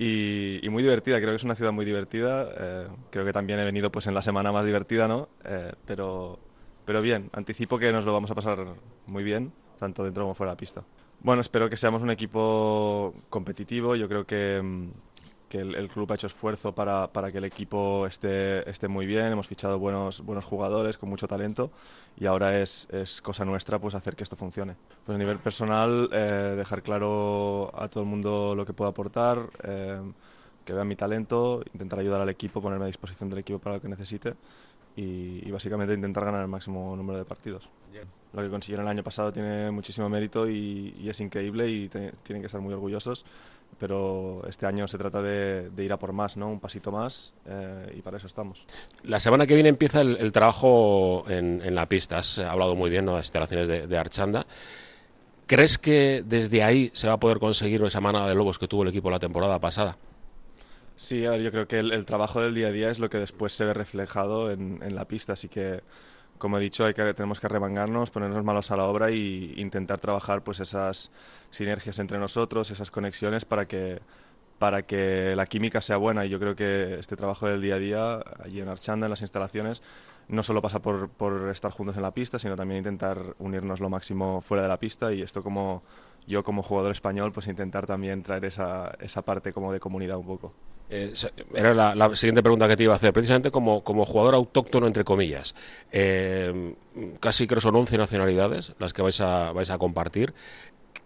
Y, y muy divertida, creo que es una ciudad muy divertida, eh, creo que también he venido pues en la semana más divertida, ¿no? Eh, pero, pero bien, anticipo que nos lo vamos a pasar muy bien, tanto dentro como fuera de la pista. Bueno, espero que seamos un equipo competitivo. Yo creo que, que el, el club ha hecho esfuerzo para, para que el equipo esté, esté muy bien. Hemos fichado buenos, buenos jugadores con mucho talento y ahora es, es cosa nuestra pues hacer que esto funcione. Pues a nivel personal, eh, dejar claro a todo el mundo lo que puedo aportar, eh, que vean mi talento, intentar ayudar al equipo, ponerme a disposición del equipo para lo que necesite y, y básicamente intentar ganar el máximo número de partidos. Yeah. Lo que consiguieron el año pasado tiene muchísimo mérito y, y es increíble y te, tienen que estar muy orgullosos, pero este año se trata de, de ir a por más, ¿no? Un pasito más eh, y para eso estamos. La semana que viene empieza el, el trabajo en, en la pista. Has hablado muy bien, ¿no?, de las instalaciones de, de Archanda. ¿Crees que desde ahí se va a poder conseguir esa manada de lobos que tuvo el equipo la temporada pasada? Sí, a ver, yo creo que el, el trabajo del día a día es lo que después se ve reflejado en, en la pista, así que como he dicho, hay que, tenemos que arremangarnos, ponernos manos a la obra e intentar trabajar pues esas sinergias entre nosotros, esas conexiones para que, para que la química sea buena. Y yo creo que este trabajo del día a día, allí en Archanda, en las instalaciones, no solo pasa por, por estar juntos en la pista, sino también intentar unirnos lo máximo fuera de la pista. Y esto, como yo como jugador español, pues intentar también traer esa, esa parte como de comunidad un poco. Eh, era la, la siguiente pregunta que te iba a hacer, precisamente como, como jugador autóctono, entre comillas. Eh, casi creo son once nacionalidades las que vais a, vais a compartir.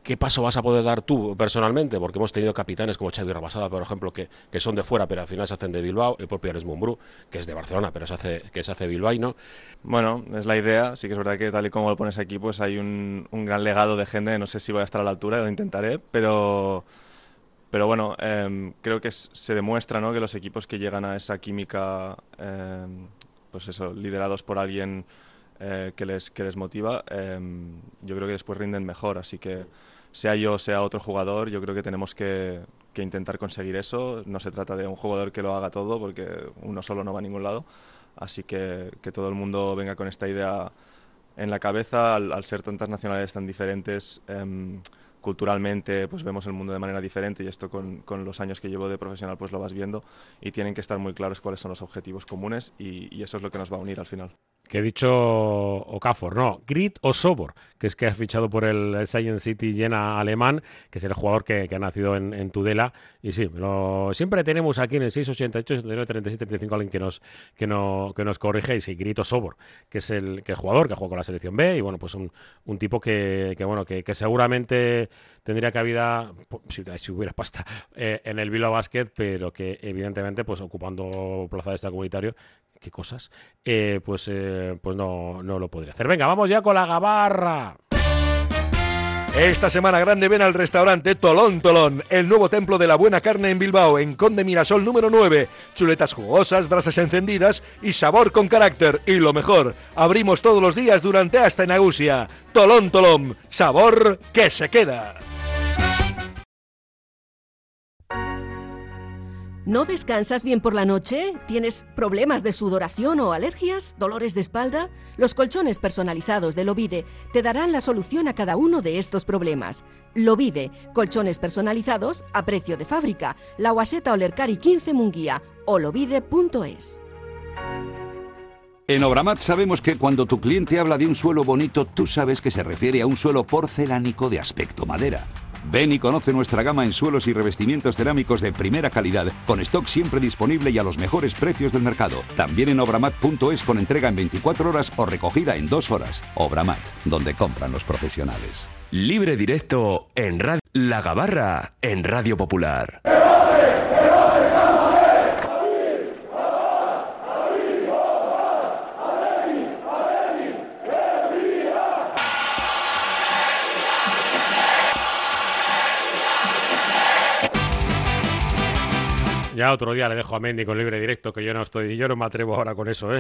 ¿qué paso vas a poder dar tú personalmente? Porque hemos tenido capitanes como Xavi Rabasada, por ejemplo, que, que son de fuera, pero al final se hacen de Bilbao, el propio Ares Mumbrú, que es de Barcelona, pero se hace, que se hace bilbaíno. Bueno, es la idea. Sí que es verdad que tal y como lo pones aquí, pues hay un, un gran legado de gente. No sé si voy a estar a la altura, lo intentaré, pero... Pero bueno, eh, creo que es, se demuestra, ¿no?, que los equipos que llegan a esa química, eh, pues eso, liderados por alguien eh, que, les, que les motiva, eh, yo creo que después rinden mejor. Así que sea yo, sea otro jugador, yo creo que tenemos que, que intentar conseguir eso. No se trata de un jugador que lo haga todo, porque uno solo no va a ningún lado. Así que que todo el mundo venga con esta idea en la cabeza, al, al ser tantas nacionalidades tan diferentes. Eh, culturalmente pues vemos el mundo de manera diferente, y esto con, con los años que llevo de profesional pues lo vas viendo, y tienen que estar muy claros cuáles son los objetivos comunes, y, y eso es lo que nos va a unir al final. Que he dicho Okafor, no, Grit o Sobor, que es que ha fichado por el Science City Jena alemán, que es el jugador que, que ha nacido en, en Tudela. Y sí, lo, siempre tenemos aquí en el seis ochenta y ocho, setenta y nueve, treinta y siete, treinta y cinco alguien que nos, que no, que nos corrige. Y sí, Grit o Sobor, que es el, que el jugador que juega con la selección B, y bueno, pues un, un tipo que, que bueno, que, que seguramente tendría cabida, si, si hubiera pasta, eh, en el Bilbao Basket, pero que evidentemente, pues ocupando plaza de extracomunitario, qué cosas, eh, pues, eh, pues no, no lo podría hacer. Venga, vamos ya con la gabarra. Esta semana grande ven al restaurante Tolón Tolón, el nuevo templo de la buena carne en Bilbao, en Conde Mirasol número nueve. Chuletas jugosas, brasas encendidas y sabor con carácter. Y lo mejor, abrimos todos los días durante hasta en Agusia. Tolón Tolón, sabor que se queda. ¿No descansas bien por la noche? ¿Tienes problemas de sudoración o alergias? ¿Dolores de espalda? Los colchones personalizados de Lovide te darán la solución a cada uno de estos problemas. Lovide, colchones personalizados a precio de fábrica. La Guaseta Olercari quince Munguía o lovide punto es. En Obramat sabemos que cuando tu cliente habla de un suelo bonito, tú sabes que se refiere a un suelo porcelánico de aspecto madera. Ven y conoce nuestra gama en suelos y revestimientos cerámicos de primera calidad, con stock siempre disponible y a los mejores precios del mercado. También en obramat punto es, con entrega en veinticuatro horas o recogida en dos horas. Obramat, donde compran los profesionales. Libre directo en Radio La Gabarra, en Radio Popular. Ya otro día le dejo a Mendy con libre directo, que yo no estoy, yo no me atrevo ahora con eso, ¿eh?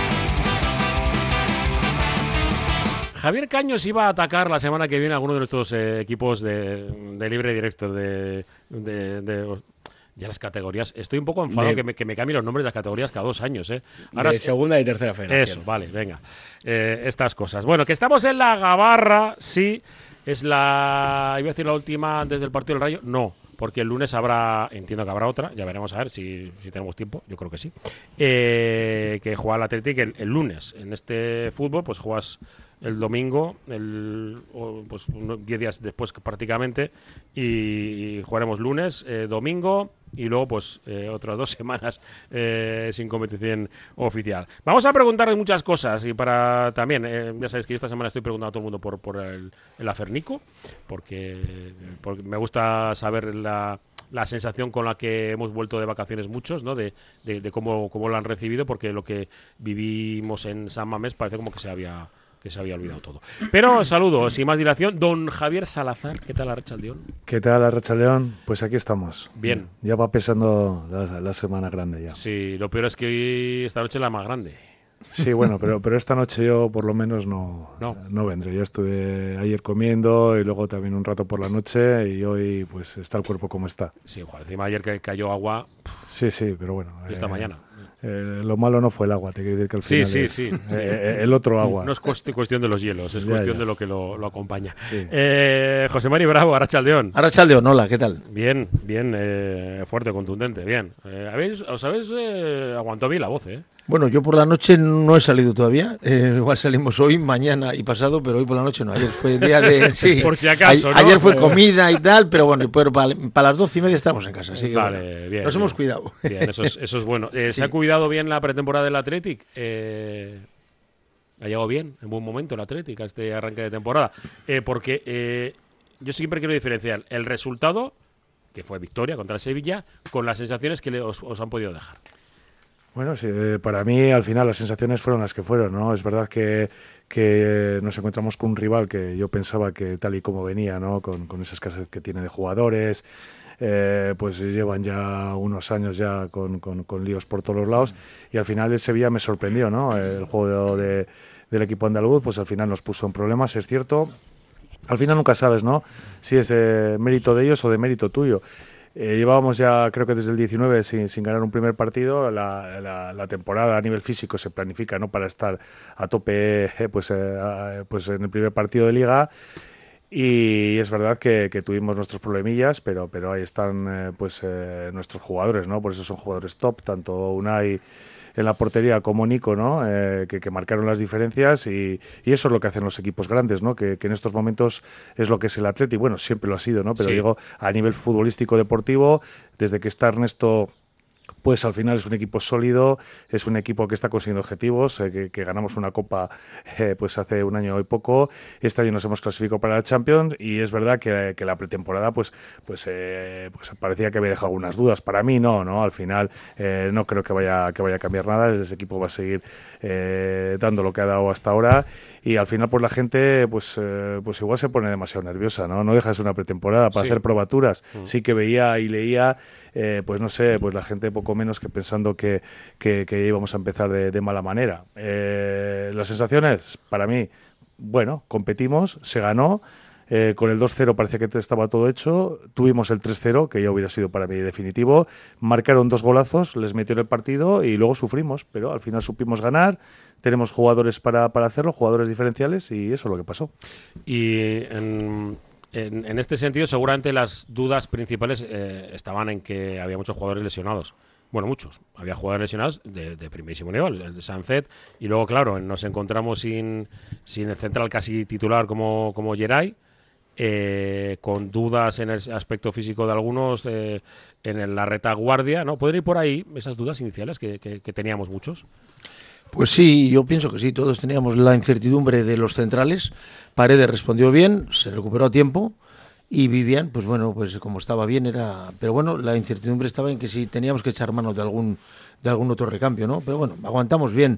Javier Caños iba a atacar la semana que viene a alguno de nuestros eh, equipos de, de libre directo, de, de, de ya las categorías. Estoy un poco enfadado de, que, me, que me cambien los nombres de las categorías cada dos años, ¿eh? Ahora de segunda y tercera federación. Eso, vale, venga. Eh, estas cosas. Bueno, que estamos en la gabarra, sí. Es la, iba a decir la última antes del partido del Rayo. No. Porque el lunes habrá, entiendo que habrá otra, ya veremos a ver si, si tenemos tiempo, yo creo que sí, eh, que juega el Athletic el, el lunes. En este fútbol pues juegas el domingo, el, o, pues diez días después prácticamente, y, y jugaremos lunes, eh, domingo, y luego pues eh, otras dos semanas eh, sin competición oficial. Vamos a preguntarle muchas cosas, y para también, eh, ya sabéis que yo esta semana estoy preguntando a todo el mundo por, por el, el Afernico, porque, porque me gusta saber la, la sensación con la que hemos vuelto de vacaciones muchos, ¿no? De, de, de cómo, cómo lo han recibido, porque lo que vivimos en San Mamés parece como que se había... que se había olvidado todo. Pero saludo, sin más dilación, don Javier Salazar. ¿Qué tal, Arratsaldeón? ¿Qué tal, Arratsaldeón? Pues aquí estamos. Bien. Ya va pesando la, la semana grande ya. Sí, lo peor es que hoy, esta noche es la más grande. Sí, bueno, pero, pero esta noche yo por lo menos no, no. no vendré. Yo estuve ayer comiendo y luego también un rato por la noche, y hoy pues está el cuerpo como está. Sí, ojalá. Encima ayer que cayó agua. Sí, sí, pero bueno. Y esta eh, mañana. Eh, lo malo no fue el agua, te quiero decir que al sí, final sí, es sí, eh, sí. Eh, el otro agua. No es cuestión, cuestión de los hielos, es ya, cuestión ya. de lo que lo, lo acompaña. Sí. Eh, José Mari Bravo, Arratsaldeón. Arratsaldeón, hola, ¿qué tal? Bien, bien, eh, fuerte, contundente, bien. Eh, ¿habéis, ¿Os habéis eh, aguantado bien la voz, eh? Bueno, yo por la noche no he salido todavía. Eh, igual salimos hoy, mañana y pasado, pero hoy por la noche no. Ayer fue día de... Sí, por si acaso, a, ¿no? Ayer fue comida y tal, pero bueno, pero para, para las doce y media estamos en casa. Así que vale, bueno, bien. Nos bien. hemos cuidado. Bien, eso es, eso es bueno. Eh, sí. ¿Se ha cuidado bien la pretemporada del Athletic? Eh, ¿Ha llegado bien, en buen momento el Athletic a este arranque de temporada? Eh, porque... Eh, yo siempre quiero diferenciar el resultado, que fue victoria contra el Sevilla, con las sensaciones que le, os, os han podido dejar. Bueno, sí, eh, para mí al final las sensaciones fueron las que fueron, ¿no? Es verdad que, que nos encontramos con un rival que yo pensaba que tal y como venía, ¿no? Con, con esa escasez que tiene de jugadores, eh, pues llevan ya unos años ya con, con, con líos por todos los lados, y al final el Sevilla me sorprendió, ¿no? El juego de, del equipo andaluz, pues al final nos puso en problemas, es cierto. Al final nunca sabes, ¿no? Si es de mérito de ellos o de mérito tuyo. Eh, llevábamos ya, creo que desde el diecinueve, sin, sin ganar un primer partido. La, la, la temporada a nivel físico se planifica, ¿no? Para estar a tope, eh, pues, eh, pues en el primer partido de Liga. Y es verdad que, que tuvimos nuestros problemillas, pero, pero ahí están eh, pues eh, nuestros jugadores, ¿no? Por eso son jugadores top, tanto Unai en la portería como Nico, ¿no? Eh, que, que marcaron las diferencias, y, y eso es lo que hacen los equipos grandes, ¿no? Que, que en estos momentos es lo que es el Atleti. Bueno, siempre lo ha sido, ¿no? Pero Sí. digo, a nivel futbolístico deportivo, desde que está Ernesto, pues al final es un equipo sólido, es un equipo que está consiguiendo objetivos, eh, que, que ganamos una copa eh, pues hace un año y poco. Este año nos hemos clasificado para la Champions, y es verdad que, que la pretemporada pues pues, eh, pues parecía que había dejado algunas dudas. Para mí no, no. Al final eh, no creo que vaya que vaya a cambiar nada. Ese equipo va a seguir eh, dando lo que ha dado hasta ahora, y al final pues la gente pues eh, pues igual se pone demasiado nerviosa, no no deja de ser una pretemporada para Sí. hacer probaturas. Mm. Sí que veía y leía eh, pues no sé, pues la gente poco menos que pensando que, que, que íbamos a empezar de, de mala manera. Eh, las sensaciones, para mí, bueno, competimos, se ganó. Eh, con el dos cero parecía que estaba todo hecho. Tuvimos el tres cero, que ya hubiera sido para mí definitivo. Marcaron dos golazos, les metió en el partido y luego sufrimos, pero al final supimos ganar. Tenemos jugadores para, para hacerlo, jugadores diferenciales, y eso es lo que pasó. Y en, en, en este sentido, seguramente las dudas principales eh, estaban en que había muchos jugadores lesionados. Bueno, muchos. Había jugadores lesionados de, de primerísimo nivel, el de Sancet, y luego, claro, nos encontramos sin, sin el central casi titular como, como Geray, eh, con dudas en el aspecto físico de algunos, eh, en la retaguardia, ¿no? ¿Pueden ir por ahí esas dudas iniciales que, que, que teníamos muchos? Pues sí, yo pienso que sí, todos teníamos la incertidumbre de los centrales. Paredes respondió bien, se recuperó a tiempo, y Vivian, pues bueno, pues como estaba bien era... Pero bueno, la incertidumbre estaba en que si teníamos que echar mano de algún de algún otro recambio, ¿no? Pero bueno, aguantamos bien.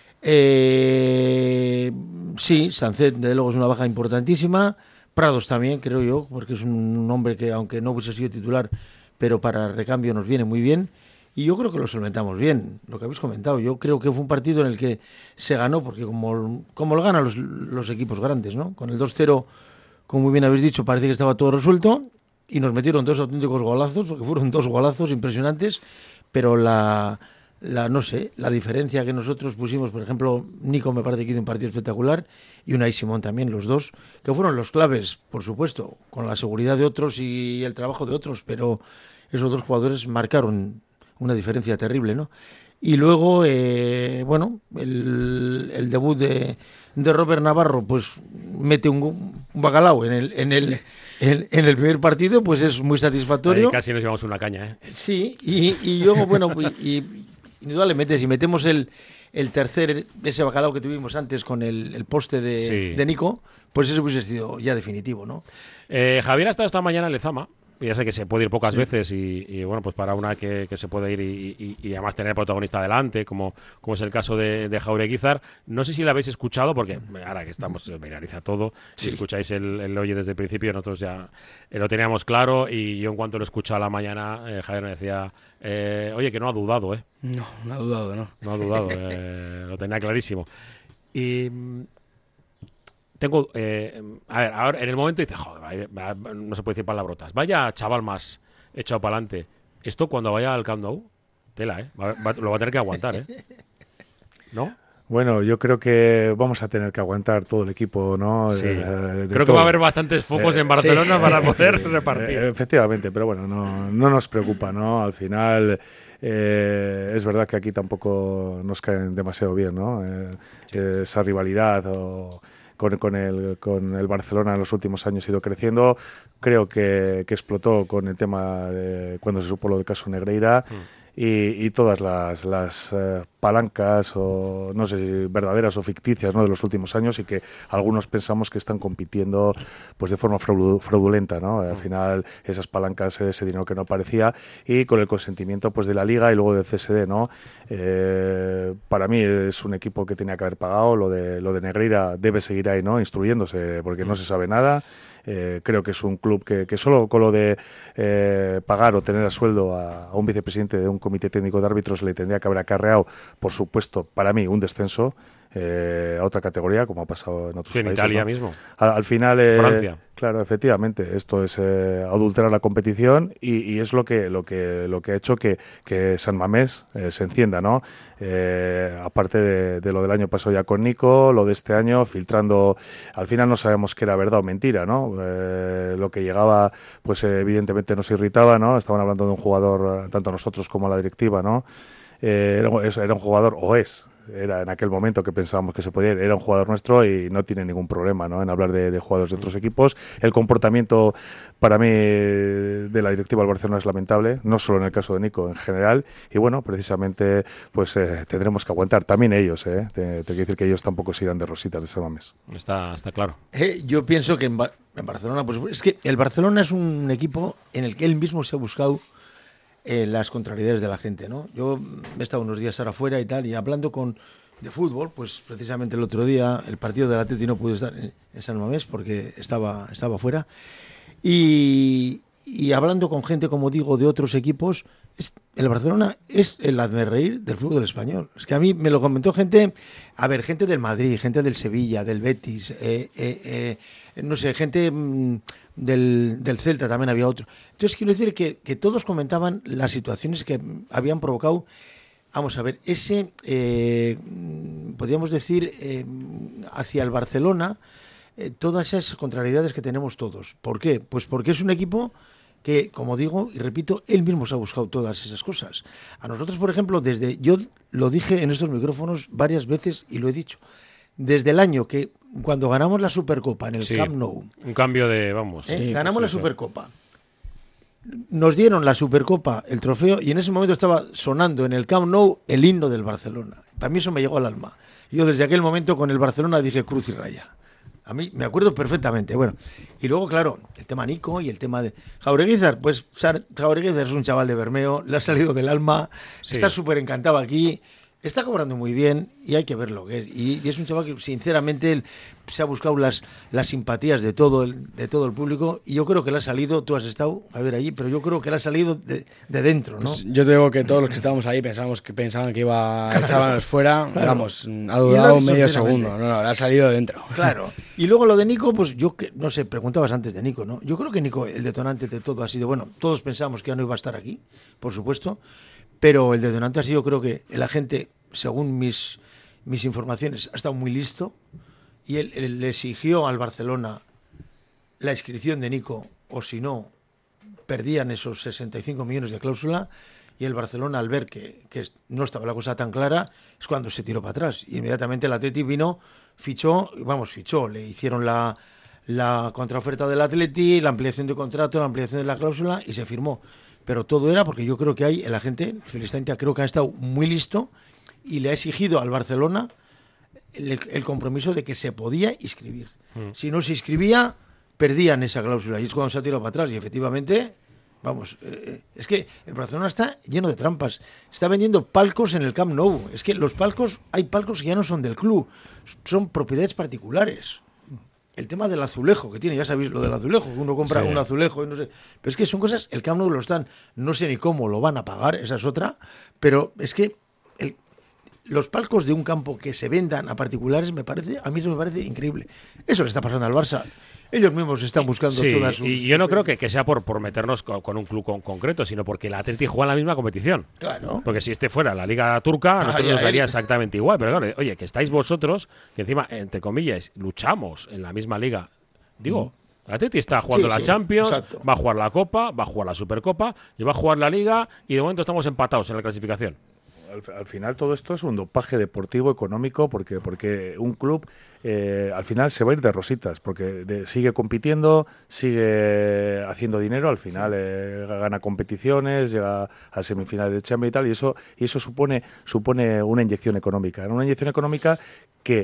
Eh, sí, Sancet, desde luego, es una baja importantísima. Prados también, creo yo, porque es un hombre que, aunque no hubiese sido titular, pero para recambio nos viene muy bien. Y yo creo que lo solventamos bien, lo que habéis comentado. Yo creo que fue un partido en el que se ganó, porque como, como lo ganan los, los equipos grandes, ¿no? Con el dos cero, como muy bien habéis dicho, parece que estaba todo resuelto, y nos metieron dos auténticos golazos, porque fueron dos golazos impresionantes, pero la, la no sé, la diferencia que nosotros pusimos, por ejemplo, Nico me parece que hizo un partido espectacular, y Unai Simón también, los dos, que fueron los claves, por supuesto, con la seguridad de otros y el trabajo de otros, pero esos dos jugadores marcaron una diferencia terrible, ¿no? Y luego, eh, bueno, el, el debut de, de Robert Navarro, pues mete un, un bacalao en el, en el en, en el primer partido, pues es muy satisfactorio. Ahí casi nos llevamos una caña, ¿eh? Sí, y, y luego, bueno, y, y indudablemente, si metemos el, el tercer, ese bacalao que tuvimos antes con el, el poste de, Sí. de Nico, pues eso hubiese sido ya definitivo, ¿no? Eh, Javier ha estado esta mañana en Lezama. Ya sé que se puede ir pocas Sí. veces y, y, bueno, pues para una que, que se puede ir y, y, y además tener protagonista adelante, como, como es el caso de, de Jaureguizar. No sé si lo habéis escuchado, porque ahora que estamos, me viraliza todo, si Sí. escucháis el, el Oye desde el principio, nosotros ya eh, lo teníamos claro, y yo en cuanto lo escuché a la mañana, eh, Javier me decía, eh, oye, que no ha dudado, ¿eh? No, no ha dudado, ¿no? No ha dudado, eh, lo tenía clarísimo. Y... mm, Tengo, eh, a ver, ahora en el momento dice, joder, vaya, no se puede decir palabrotas. Vaya chaval más echado para adelante. Esto cuando vaya al Camp Nou, tela, ¿eh? Va- va- lo va a tener que aguantar, ¿eh? ¿No? Bueno, yo creo que vamos a tener que aguantar todo el equipo, ¿no? Sí. Eh, de Creo que todo. va a haber bastantes focos en Barcelona sí, para poder sí, repartir. eh, efectivamente, pero bueno, no, no nos preocupa, ¿no? Al final eh, es verdad que aquí tampoco nos caen demasiado bien, ¿no? Eh, eh, esa rivalidad o... Con, con, el, con el Barcelona en los últimos años ha ido creciendo. Creo que, que explotó con el tema de cuando se supo lo del caso Negreira, Mm. y, y todas las, las eh, palancas, o no sé si verdaderas o ficticias, ¿no?, de los últimos años, y que algunos pensamos que están compitiendo pues de forma fraudulenta, ¿no? Al final esas palancas, ese dinero que no aparecía, y con el consentimiento pues de la Liga y luego del C S D, ¿no? Eh, para mí es un equipo que tenía que haber pagado. Lo de lo de Negreira debe seguir ahí, ¿no?, instruyéndose, porque no se sabe nada. Eh, creo que es un club que, que solo con lo de eh, pagar o tener a sueldo a, a un vicepresidente de un comité técnico de árbitros le tendría que haber acarreado, por supuesto, para mí, un descenso eh, a otra categoría, como ha pasado en otros sí, en países. Italia, ¿no? mismo. Al, al final, eh, Francia. Claro, efectivamente, esto es eh, adulterar la competición, y, y es lo que lo que lo que ha hecho que, que San Mamés eh, se encienda, ¿no? Eh, aparte de, de lo del año pasado ya con Nico, lo de este año filtrando, al final no sabemos qué era verdad o mentira, ¿no? Eh, lo que llegaba, pues eh, evidentemente nos irritaba, ¿no? Estaban hablando de un jugador, tanto nosotros como la directiva, ¿no? Eh, era, era un jugador, o es, era en aquel momento que pensábamos que se podía ir, era un jugador nuestro y no tiene ningún problema, ¿no?, en hablar de, de jugadores de otros equipos. El comportamiento para mí de la directiva del Barcelona es lamentable, no solo en el caso de Nico, en general, y bueno, precisamente pues eh, tendremos que aguantar, también ellos, ¿eh? Te, te quiero decir que ellos tampoco se irán de rositas de San Mamés. Está, está claro. Eh, yo pienso que en, Ba- en Barcelona, pues es que el Barcelona es un equipo en el que él mismo se ha buscado Eh, las contrariedades de la gente, ¿no? Yo he estado unos días ahora afuera y tal, y hablando con de fútbol, pues precisamente el otro día el partido del Atleti no pudo estar en, en San Mamés porque estaba, estaba fuera, y, y hablando con gente, como digo, de otros equipos, es, el Barcelona es el hazmerreír del fútbol español. Es que a mí me lo comentó gente, a ver, gente del Madrid, gente del Sevilla, del Betis, eh, eh, eh, no sé, gente mmm, del, del Celta, también había otro. Entonces quiero decir que, que todos comentaban las situaciones que habían provocado, vamos a ver, ese, eh, podríamos decir, eh, hacia el Barcelona, eh, todas esas contrariedades que tenemos todos. ¿Por qué? Pues porque es un equipo que, como digo y repito, él mismo se ha buscado todas esas cosas. A nosotros, por ejemplo, desde, yo lo dije en estos micrófonos varias veces y lo he dicho, desde el año que cuando ganamos la Supercopa en el sí, Camp Nou, un cambio de, vamos. ¿eh? Sí, ganamos sí, la sí. Supercopa, nos dieron la Supercopa, el trofeo, y en ese momento estaba sonando en el Camp Nou el himno del Barcelona. Para mí eso me llegó al alma. Yo desde aquel momento con el Barcelona dije cruz y raya. A mí me acuerdo perfectamente. Bueno, y luego, claro, el tema Nico y el tema de Jaureguizar. Pues Jaureguizar es un chaval de Bermeo, le ha salido del alma, Sí. está súper encantado aquí, está cobrando muy bien y hay que ver lo que es. Y, y es un chaval que, sinceramente, él se ha buscado las, las simpatías de todo, el, de todo el público, y yo creo que le ha salido, tú has estado, a ver, allí, pero yo creo que le ha salido de, de dentro, ¿no? Pues yo te digo que todos los que estábamos ahí pensábamos que pensaban que iba a Claro, echarnos fuera, claro. vamos, ha Y él lo ha dudado dicho medio plenamente. segundo, no, no, le ha salido de dentro. Claro. Y luego lo de Nico, pues yo, que no sé, preguntabas antes de Nico, ¿no? Yo creo que Nico, el detonante de todo ha sido, bueno, todos pensamos que ya no iba a estar aquí, por supuesto, pero el detonante ha sido, creo que el agente, según mis, mis informaciones, ha estado muy listo, y él, él le exigió al Barcelona la inscripción de Nico, o si no, perdían esos sesenta y cinco millones de cláusula, y el Barcelona, al ver que, que no estaba la cosa tan clara, es cuando se tiró para atrás. Y inmediatamente el Atleti vino, fichó, vamos, fichó, le hicieron la, la contraoferta del Atleti, la ampliación de contrato, la ampliación de la cláusula, y se firmó. Pero todo era porque yo creo que hay, el agente, Felicitantia, creo que ha estado muy listo y le ha exigido al Barcelona el, el compromiso de que se podía inscribir. Mm. Si no se inscribía, perdían esa cláusula, y es cuando se ha tirado para atrás. Y efectivamente, vamos, eh, es que el Barcelona está lleno de trampas. Está vendiendo palcos en el Camp Nou. Es que los palcos, hay palcos que ya no son del club, son propiedades particulares. El tema del azulejo que tiene, ya sabéis lo del azulejo, que uno compra Sí. un azulejo y no sé. Pero es que son cosas, el Camp Nou lo están, no sé ni cómo lo van a pagar, esa es otra, pero es que el, los palcos de un campo que se vendan a particulares, me parece, a mí eso me parece increíble. Eso le está pasando al Barça. Ellos mismos están buscando Sí, todas sus... y yo no creo que, que sea por, por meternos con, con un club con- concreto, sino porque el Atleti juega en la misma competición. Claro. Porque si este fuera la Liga Turca, a Ah, nosotros ya, nos daría él. exactamente igual. Pero claro, oye, que estáis vosotros, que encima, entre comillas, luchamos en la misma liga. Digo, el Atleti está jugando Sí, la sí, Champions, exacto. va a jugar la Copa, va a jugar la Supercopa y va a jugar la Liga, y de momento estamos empatados en la clasificación. Al, al final todo esto es un dopaje deportivo, económico, porque, porque un club eh, al final se va a ir de rositas, porque de, sigue compitiendo, sigue haciendo dinero, al final eh, gana competiciones, llega a semifinales de Champions y tal, y eso, y eso supone, supone una inyección económica, una inyección económica que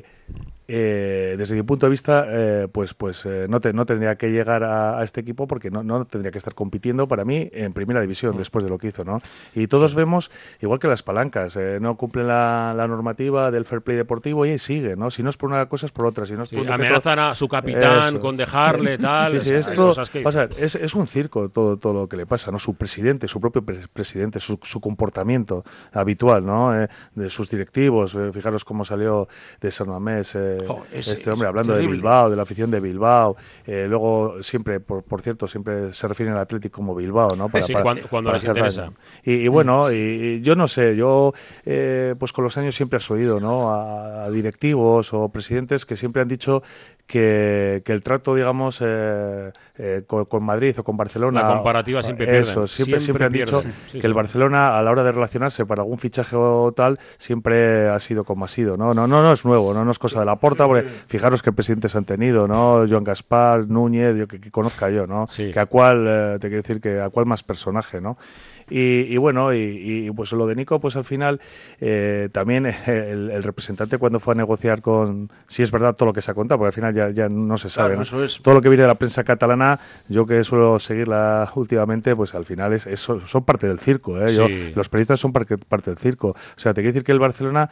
Eh, desde mi punto de vista, eh, pues pues eh, no, te, no tendría que llegar a, a este equipo porque no, no tendría que estar compitiendo para mí en primera división después de lo que hizo, ¿no? Y todos vemos, igual que las palancas, eh, no cumplen la, la normativa del fair play deportivo y ahí sigue, ¿no? Si no es por una cosa es por otra. Si no es por Sí, un amenazan a su capitán Eso. con dejarle, tal. Sí, sí, o sea, hay esto, cosas que- pasa, es, es un circo todo, todo lo que le pasa, ¿no? Su presidente, su propio pre- presidente, su, su comportamiento habitual, ¿no? Eh, de sus directivos, eh, fijaros cómo salió de San Mamés eh, Jo, es- este es hombre hablando de terrible. Bilbao, de la afición de Bilbao. Eh, luego siempre, por, por cierto, siempre se refieren al Atlético como Bilbao, ¿no? Sí, cuando- cuando les hacer interesa. daño. Y, y bueno, y, y yo no sé, yo eh, pues con los años siempre has oído, ¿no? A, a directivos o presidentes que siempre han dicho que, que el trato, digamos, eh, eh, con, con Madrid o con Barcelona. La comparativa siempre Eso, pierden, siempre, siempre siempre han dicho pierden. Sí, que el sí. Barcelona, a la hora de relacionarse para algún fichaje o tal, siempre ha sido como ha sido, ¿no? No, no, no es nuevo, no, no es cosa de la Porta, porque fijaros qué presidentes han tenido, ¿no? Joan Gaspar, Núñez, yo que, que conozca yo, ¿no? Que a cuál, eh, te quiero decir que a cuál más personaje, ¿no? Y, y bueno, y, y pues lo de Nico, pues al final eh, también el, el representante cuando fue a negociar con, si es verdad todo lo que se ha contado, porque al final ya, ya no se sabe, Claro, ¿no? eso es. Todo lo que viene de la prensa catalana, yo que suelo seguirla últimamente, pues al final es, eso son parte del circo, ¿eh? Yo- Sí. los periodistas son parte, parte del circo. O sea, te quiero decir que el Barcelona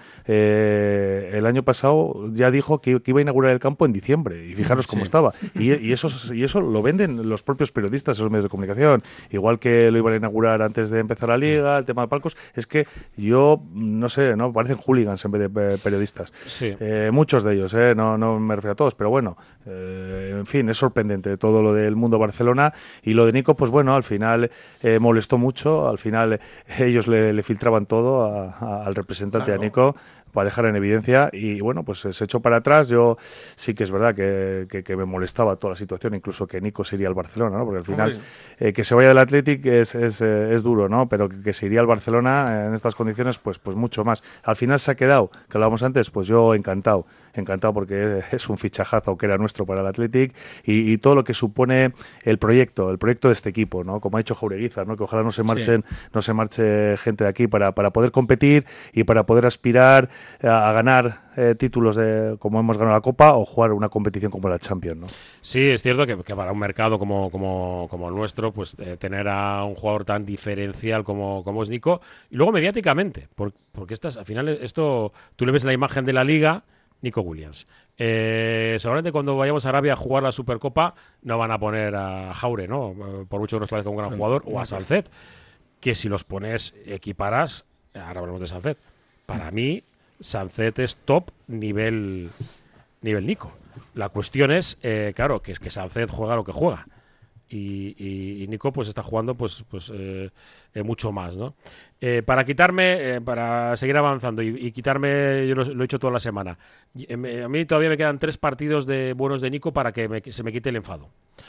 eh, el año pasado ya dijo que, que iba a inaugurar el campo en diciembre, y fijaros cómo Sí. estaba. Y, y eso, y eso lo venden los propios periodistas, esos medios de comunicación, igual que lo iban a inaugurar antes de empezar la liga, el tema de palcos. Es que yo, no sé, no parecen hooligans en vez de eh, periodistas. Sí. Eh, muchos de ellos, eh, no, no me refiero a todos, pero bueno, eh, en fin, es sorprendente todo lo del mundo Barcelona. Y lo de Nico, pues bueno, al final eh, molestó mucho, al final eh, ellos le, le filtraban todo a- a- al representante, Claro. a Nico, para dejar en evidencia, y bueno, pues se echó para atrás. Yo sí que es verdad que, que, que me molestaba toda la situación, incluso que Nico se iría al Barcelona, ¿no? Porque al final Hombre. eh, que se vaya del Athletic es, es, eh, es duro, ¿no? Pero que, que se iría al Barcelona eh, en estas condiciones, pues, pues mucho más. Al final se ha quedado, que hablábamos antes, pues yo encantado, encantado porque es un fichajazo que era nuestro para el Athletic, y, y todo lo que supone el proyecto, el proyecto de este equipo, ¿no? Como ha dicho Jaureguizar, ¿no? Que ojalá no se marchen, no se marche gente de aquí para, para poder competir y para poder aspirar a, a ganar eh, títulos de como hemos ganado la Copa, o jugar una competición como la Champions, ¿no? Sí, es cierto que, que para un mercado como, como, como el nuestro, pues eh, tener a un jugador tan diferencial como, como es Nico, y luego mediáticamente, por- porque estas, al final esto, tú le ves la imagen de la liga, Nico Williams. Eh, seguramente cuando vayamos a Arabia a jugar la Supercopa no van a poner a Jaure, ¿no? Eh, Por mucho que nos parezca un gran jugador, o a Salcet, que si los pones equiparas, ahora hablamos de Salcet, para mí Salcet es top nivel nivel Nico. La cuestión es, eh, claro, que es que Salcet juega lo que juega. Y, y- y Nico pues está jugando pues pues eh, eh, mucho más, ¿no? Eh, para quitarme, eh, para seguir avanzando y, y quitarme, yo lo, lo he hecho toda la semana. Y, eh, me- a mí todavía me quedan tres partidos de buenos de Nico para que me- que se me quite el enfado.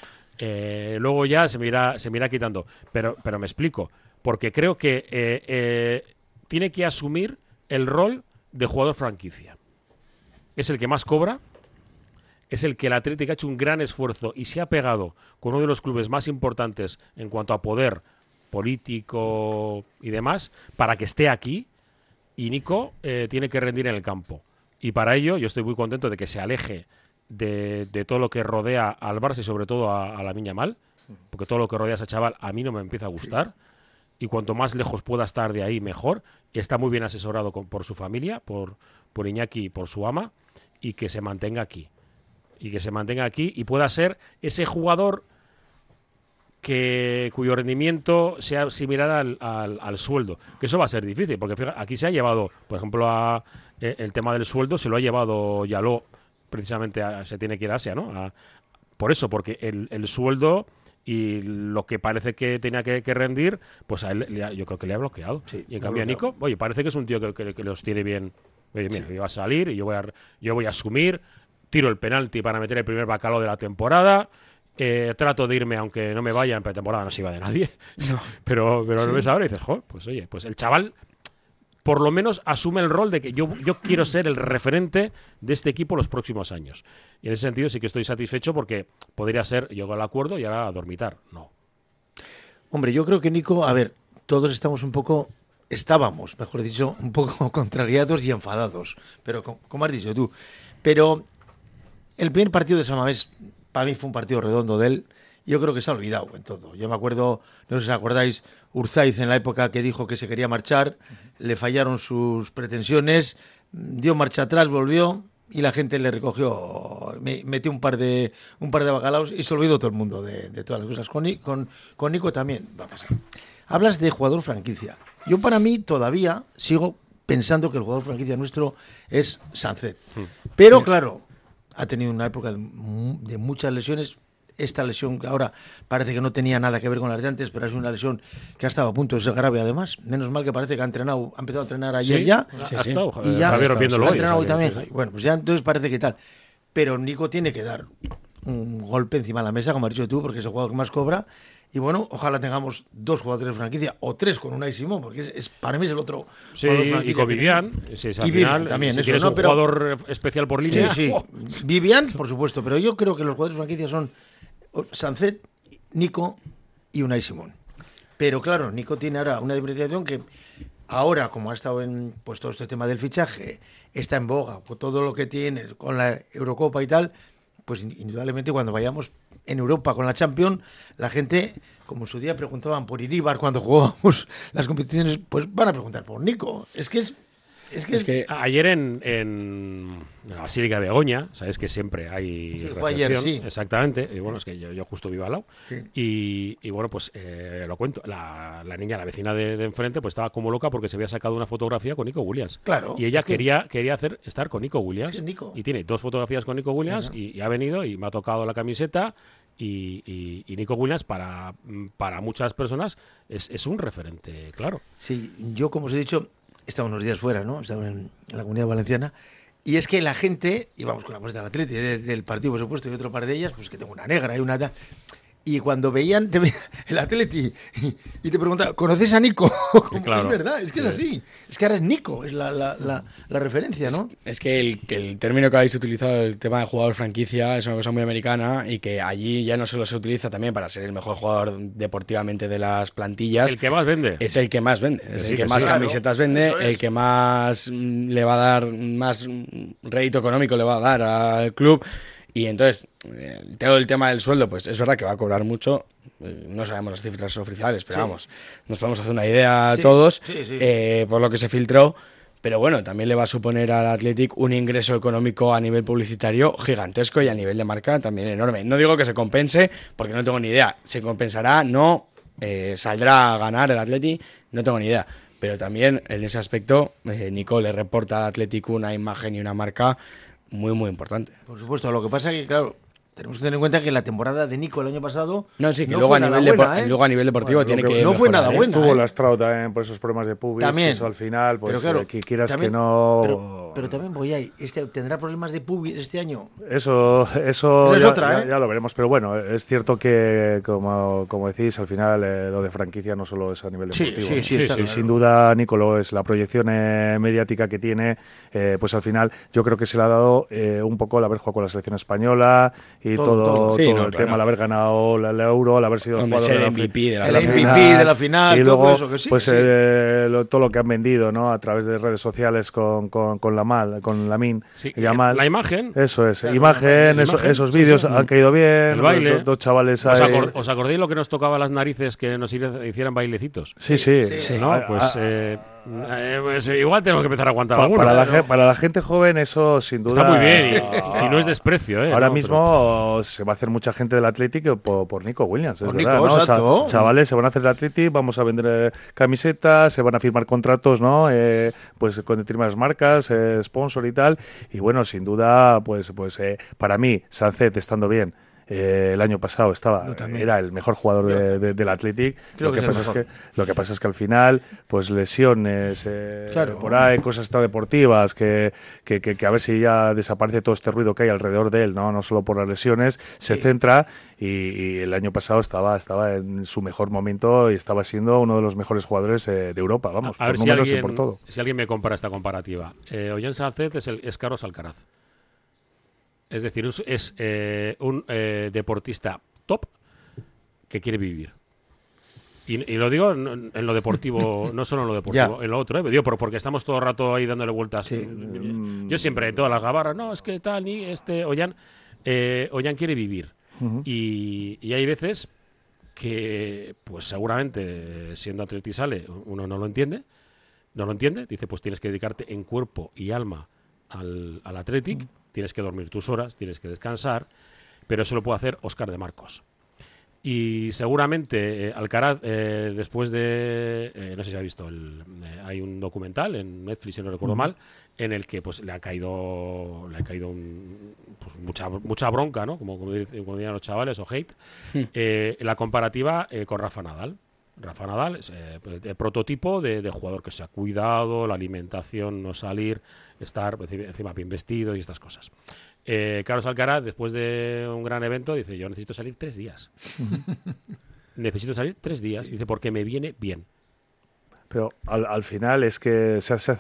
Eh, luego ya se me irá, se me irá quitando. Pero, pero me explico. Porque creo que eh, eh, tiene que asumir el rol de jugador franquicia. Es el que más cobra. Es el que el Atlético ha hecho un gran esfuerzo y se ha pegado con uno de los clubes más importantes en cuanto a poder político y demás para que esté aquí. Y Nico eh, tiene que rendir en el campo. Y para ello yo estoy muy contento de que se aleje de, de todo lo que rodea al Barça y sobre todo a, a la Miña Mal, porque todo lo que rodea a ese chaval a mí no me empieza a gustar. Y cuanto más lejos pueda estar de ahí, mejor. Y está muy bien asesorado con- por su familia, por, por Iñaki y por su ama, y que se mantenga aquí. Y que se mantenga aquí y pueda ser ese jugador que cuyo rendimiento sea similar al, al- al sueldo. Que eso va a ser difícil, porque fíjate, aquí se ha llevado, por ejemplo, a, eh, el tema del sueldo se lo ha llevado Yaló, precisamente a- se tiene que ir a Asia, ¿no? A- por eso, porque el, el sueldo y lo que parece que tenía que, que rendir, pues a él le ha- yo creo que le ha bloqueado. Y en le ha cambio a Nico, oye, parece que es un tío que, que- que los tiene bien. Oye, mira, yo voy a salir y yo voy a, yo voy a asumir, tiro el penalti para meter el primer bacalao de la temporada, eh, trato de irme aunque no me vaya, en pretemporada no se iba de nadie. pero pero Sí. lo ves ahora y dices, jo, pues oye, pues el chaval por lo menos asume el rol de que yo, yo quiero ser el referente de este equipo los próximos años. Y en ese sentido sí que estoy satisfecho porque podría ser, llego al acuerdo y ahora a dormitar. No. Hombre, yo creo que Nico, a ver, todos estamos un poco, estábamos, mejor dicho, un poco contrariados y enfadados, pero como, como has dicho tú. Pero el primer partido de San Mamés, para mí fue un partido redondo de él. Yo creo que se ha olvidado en todo. Yo me acuerdo, no sé si os acordáis, Urzaiz en la época que dijo que se quería marchar, uh-huh. le fallaron sus pretensiones, dio marcha atrás, volvió y la gente le recogió, me, metió un par de un par de bacalaos y se olvidó todo el mundo de, de todas las cosas. Con, con, con Nico también va a pasar. Hablas de jugador franquicia. Yo para mí todavía sigo pensando que el jugador franquicia nuestro es Sancet. Uh-huh. Pero sí. claro, ha tenido una época de, de muchas lesiones. Esta lesión ahora parece que no tenía nada que ver con las de antes, pero es una lesión que ha estado a punto de ser grave además. Menos mal que parece que ha entrenado, ha empezado a entrenar ayer sí, ya. Sí, sí. Estado, y ya Javier viéndolo ha hoy. entrenado hoy también. Sí. Bueno, pues ya entonces parece que tal. Pero Nico tiene que dar un golpe encima de la mesa, como has dicho tú, porque es el jugador que más cobra. Y bueno, ojalá tengamos dos jugadores de franquicia o tres con Unai Simón, porque es, es para mí es el otro sí, jugador de franquicia. Y con Vivian, si es al y final, Vivian también, si eso, quieres ¿no? un Pero, jugador especial por línea. Sí, sí. Oh. Vivian, por supuesto, pero yo creo que los jugadores de franquicia son Sancet, Nico y Unai Simón. Pero claro, Nico tiene ahora una diferenciación que ahora, como ha estado en pues todo este tema del fichaje, está en boga, por todo lo que tiene con la Eurocopa y tal, pues indudablemente cuando vayamos en Europa con la Champions, la gente, como en su día preguntaban por Iríbar cuando jugábamos las competiciones, pues van a preguntar por Nico. Es que es... Es que, es que ayer en, en la Basílica de Begoña, sabes que siempre hay sí, fue ayer, sí. Exactamente, y bueno, es que yo, yo justo vivo al lado. Sí. Y, y bueno, pues eh, lo cuento, la, la niña, la vecina de, de enfrente, pues estaba como loca porque se había sacado una fotografía con Nico Williams. Claro. Y ella es que... quería, quería hacer estar con Nico Williams. Es que Nico. Y tiene dos fotografías con Nico Williams uh-huh. y, y ha venido y me ha tocado la camiseta. Y, y, y Nico Williams para, para muchas personas es, es un referente, claro. Sí, yo como os he dicho, he estado unos días fuera, ¿no? He estado en, en la Comunidad Valenciana. Y es que la gente, íbamos con la puesta del Atleti, de, del partido por supuesto, y otro par de ellas, pues que tengo una negra y una tal. Y cuando veían te veían el Atleti y, y te preguntaban, ¿conoces a Nico? Como, claro. Es verdad, es que sí. es así. Es que ahora es Nico, es la, la, la, la referencia, ¿no? Es, es que, el, que el término que habéis utilizado, el tema de jugador franquicia, es una cosa muy americana y que allí ya no solo se utiliza también para ser el mejor jugador deportivamente de las plantillas. El que más vende. Es el que más vende. Es sí, el que, que más sí, camisetas claro. vende, es. el que más le va a dar, más rédito económico le va a dar al club. Y entonces, eh, todo el tema del sueldo, pues es verdad que va a cobrar mucho. Eh, no sabemos las cifras oficiales, pero sí. vamos, nos podemos hacer una idea sí, todos sí, sí. Eh, por lo que se filtró. Pero bueno, también le va a suponer al Athletic un ingreso económico a nivel publicitario gigantesco y a nivel de marca también enorme. No digo que se compense, porque no tengo ni idea. ¿Se compensará? No. Eh, ¿Saldrá a ganar el Athletic? No tengo ni idea. Pero también en ese aspecto, eh, Nico le reporta al Athletic una imagen y una marca muy, muy importante. Por supuesto, lo que pasa es que, claro, tenemos que tener en cuenta que la temporada de Nico el año pasado no, sí, que no luego, fue a nivel nada buena, de, ¿eh? luego a nivel deportivo bueno, tiene que, que no fue nada buena. Estuvo ¿eh? lastrado también por esos problemas de pubis, también, eso al final, pues pero claro, eh, que quieras también, que no... Pero, pero también voy ahí, este, ¿tendrá problemas de pubis este año? Eso, eso es ya, otra, ya, ¿eh? ya lo veremos, pero bueno, es cierto que, como, como decís, al final eh, lo de franquicia no solo es a nivel sí, deportivo. Sí, ¿no? sí, sí, y claro. sin duda, Nicolò, es la proyección eh, mediática que tiene, eh, pues al final yo creo que se le ha dado eh, un poco el haber jugado con la selección española y todo, todo, todo, sí, todo no, el claro. tema, el haber ganado el Euro, el haber sido el jugador ser de la, M V P de la, el la M V P final, de la final, y todo luego, eso que sí, pues sí. Eh, lo, todo lo que han vendido, ¿no? A través de redes sociales con, con, con la Mal, con la Min, sí, Yamal. La imagen. Eso es, claro, imagen, la eso, imagen, esos sí, vídeos sí, han caído bien, el baile. Dos, dos chavales ¿Os, ahí. acor ¿Os acordáis lo que nos tocaba a las narices que nos hicieran bailecitos? Sí, sí. sí. sí. ¿No? Ah, pues, ah, eh, eh, pues igual tenemos que empezar a aguantar pa, alguna. para, la, ¿no? para la gente joven eso sin duda... Está muy bien y, y no es desprecio. ¿eh? Ahora no, mismo pero... se va a hacer mucha gente del Athletic por, por Nico Williams, es por verdad, Nico, ¿no? exacto. Ch chavales se van a hacer el Athletic, vamos a vender eh, camisetas, se van a firmar contratos, ¿no? Eh, pues con determinadas marcas, eh, sponsor y tal. Y bueno, sin duda, pues, pues eh, para mí, Sancet estando bien, Eh, el año pasado estaba era el mejor jugador de, de, del Athletic. Creo lo que, que pasa es, es que lo que pasa es que al final, pues lesiones, eh, Claro. por ahí cosas deportivas, que, que, que, que a ver si ya desaparece todo este ruido que hay alrededor de él, no, no solo por las lesiones, se Sí. centra y, y el año pasado estaba estaba en su mejor momento y estaba siendo uno de los mejores jugadores eh, de Europa, vamos, A por ver si números y alguien, por todo. si alguien me compara esta comparativa. Eh, Ollán Sánchez es, el, es Carlos Alcaraz. Es decir, es, es eh, un eh, deportista top que quiere vivir. Y, y lo digo en, en lo deportivo, no solo en lo deportivo, Ya. en lo otro, ¿eh? Digo, pero porque estamos todo el rato ahí dándole vueltas. Yo siempre, en todas las gabarras, no, es que tal, ni este, Ollán, eh, Ollán quiere vivir. Ujú. y, y hay veces que, pues seguramente, siendo atleti sale, uno no lo entiende, no lo entiende, dice, pues tienes que dedicarte en cuerpo y alma al, al Athletic, tienes que dormir tus horas, tienes que descansar, pero eso lo puede hacer Óscar de Marcos. Y seguramente eh, Alcaraz, eh, después de, eh, no sé si ha visto, el, eh, hay un documental en Netflix, si no recuerdo Ujú. mal, en el que pues le ha caído, le ha caído un, pues, mucha, mucha bronca, ¿no? Como, como, dicen, como dirían los chavales, o hate, Hmm. eh, la comparativa eh, con Rafa Nadal. Rafa Nadal es eh, el prototipo de, de jugador que se ha cuidado, la alimentación, no salir, estar encima bien vestido y estas cosas. Eh, Carlos Alcaraz, después de un gran evento, dice, yo necesito salir tres días. necesito salir tres días. Dice, porque me viene bien. Pero al, al final es que se, se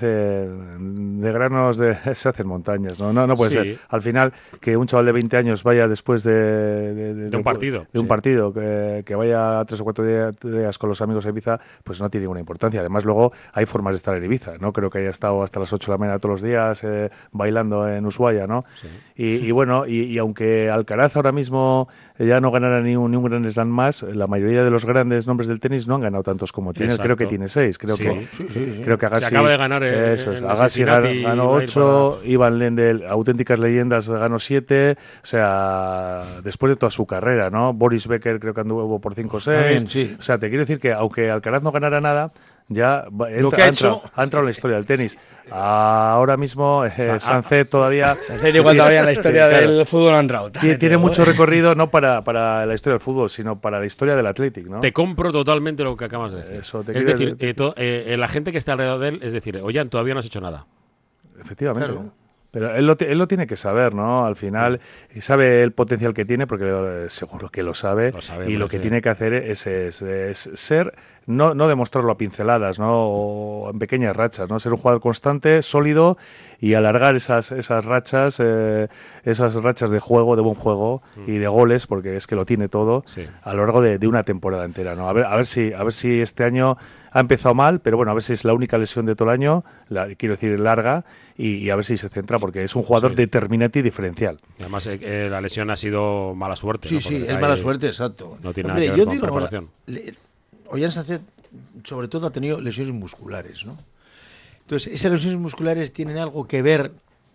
hacen de granos, de, se hacen montañas, ¿no? No, no puede Sí. ser. Al final, que un chaval de veinte años vaya después de... De, De un partido, De un sí. partido, que, que vaya tres o cuatro días, días con los amigos a Ibiza, pues no tiene ninguna importancia. Además, luego hay formas de estar en Ibiza, ¿no? Creo que haya estado hasta las ocho de la mañana todos los días eh, bailando en Ushuaia, ¿no? Sí. Y, y bueno, y, y aunque Alcaraz ahora mismo ya no ganara ni un, ni un Grand Slam más, la mayoría de los grandes nombres del tenis no han ganado tantos como tiene. Exacto. Creo que tiene seis. Creo Sí. que Sí, sí, sí. creo que Agassi Se acaba de ganar en- eso es, en Agassi Cincinnati, ganó, ganó va a ir ocho, Ivan Lendl, auténticas leyendas, ganó siete. O sea, después de toda su carrera, ¿no? Boris Becker creo que anduvo por cinco o seis. También, sí. O sea, te quiero decir que aunque Alcaraz no ganara nada, ya va- Lo entra- que ha ha, entrado, hecho- ha entrado en la historia del tenis. Ahora mismo, eh, Sa- Sánchez todavía... Sánchez igual todavía en la historia Claro. del fútbol no ha entrado. Tiene, tiene mucho recorrido, no para, para la historia del fútbol, sino para la historia del Athletic, ¿no? Te compro totalmente lo que acabas de decir. Eso, te es quiero decir, decir- eh, to- eh, eh, la gente que está alrededor de él, es decir, Ollán, todavía no has hecho nada. Efectivamente. Claro. Pero él lo, ti- él lo tiene que saber, ¿no? Al final, y sabe el potencial que tiene, porque eh, seguro que lo sabe. Lo sabe, y lo hombre, que sí. tiene que hacer es, es- es ser, no, no demostrarlo a pinceladas, ¿no? O en pequeñas rachas, ¿no? Ser un jugador constante, sólido y alargar esas, esas rachas, eh, esas rachas de juego, de buen juego y de goles, porque es que lo tiene todo, Sí. a lo largo de, de una temporada entera, ¿no? A ver, a ver si, a ver si este año ha empezado mal, pero bueno, a ver si es la única lesión de todo el año, la, quiero decir larga, y, y a ver si se centra, porque es un jugador Sí. determinante y diferencial. Y además, eh, eh, la lesión ha sido mala suerte. Sí, ¿no? sí, Porque es ahí mala suerte, exacto. No tiene Hombre, nada que yo ver con digo una cosa, preparación. le- Ollán Sánchez, sobre todo, ha tenido lesiones musculares, ¿no? Entonces, esas lesiones musculares tienen algo que ver.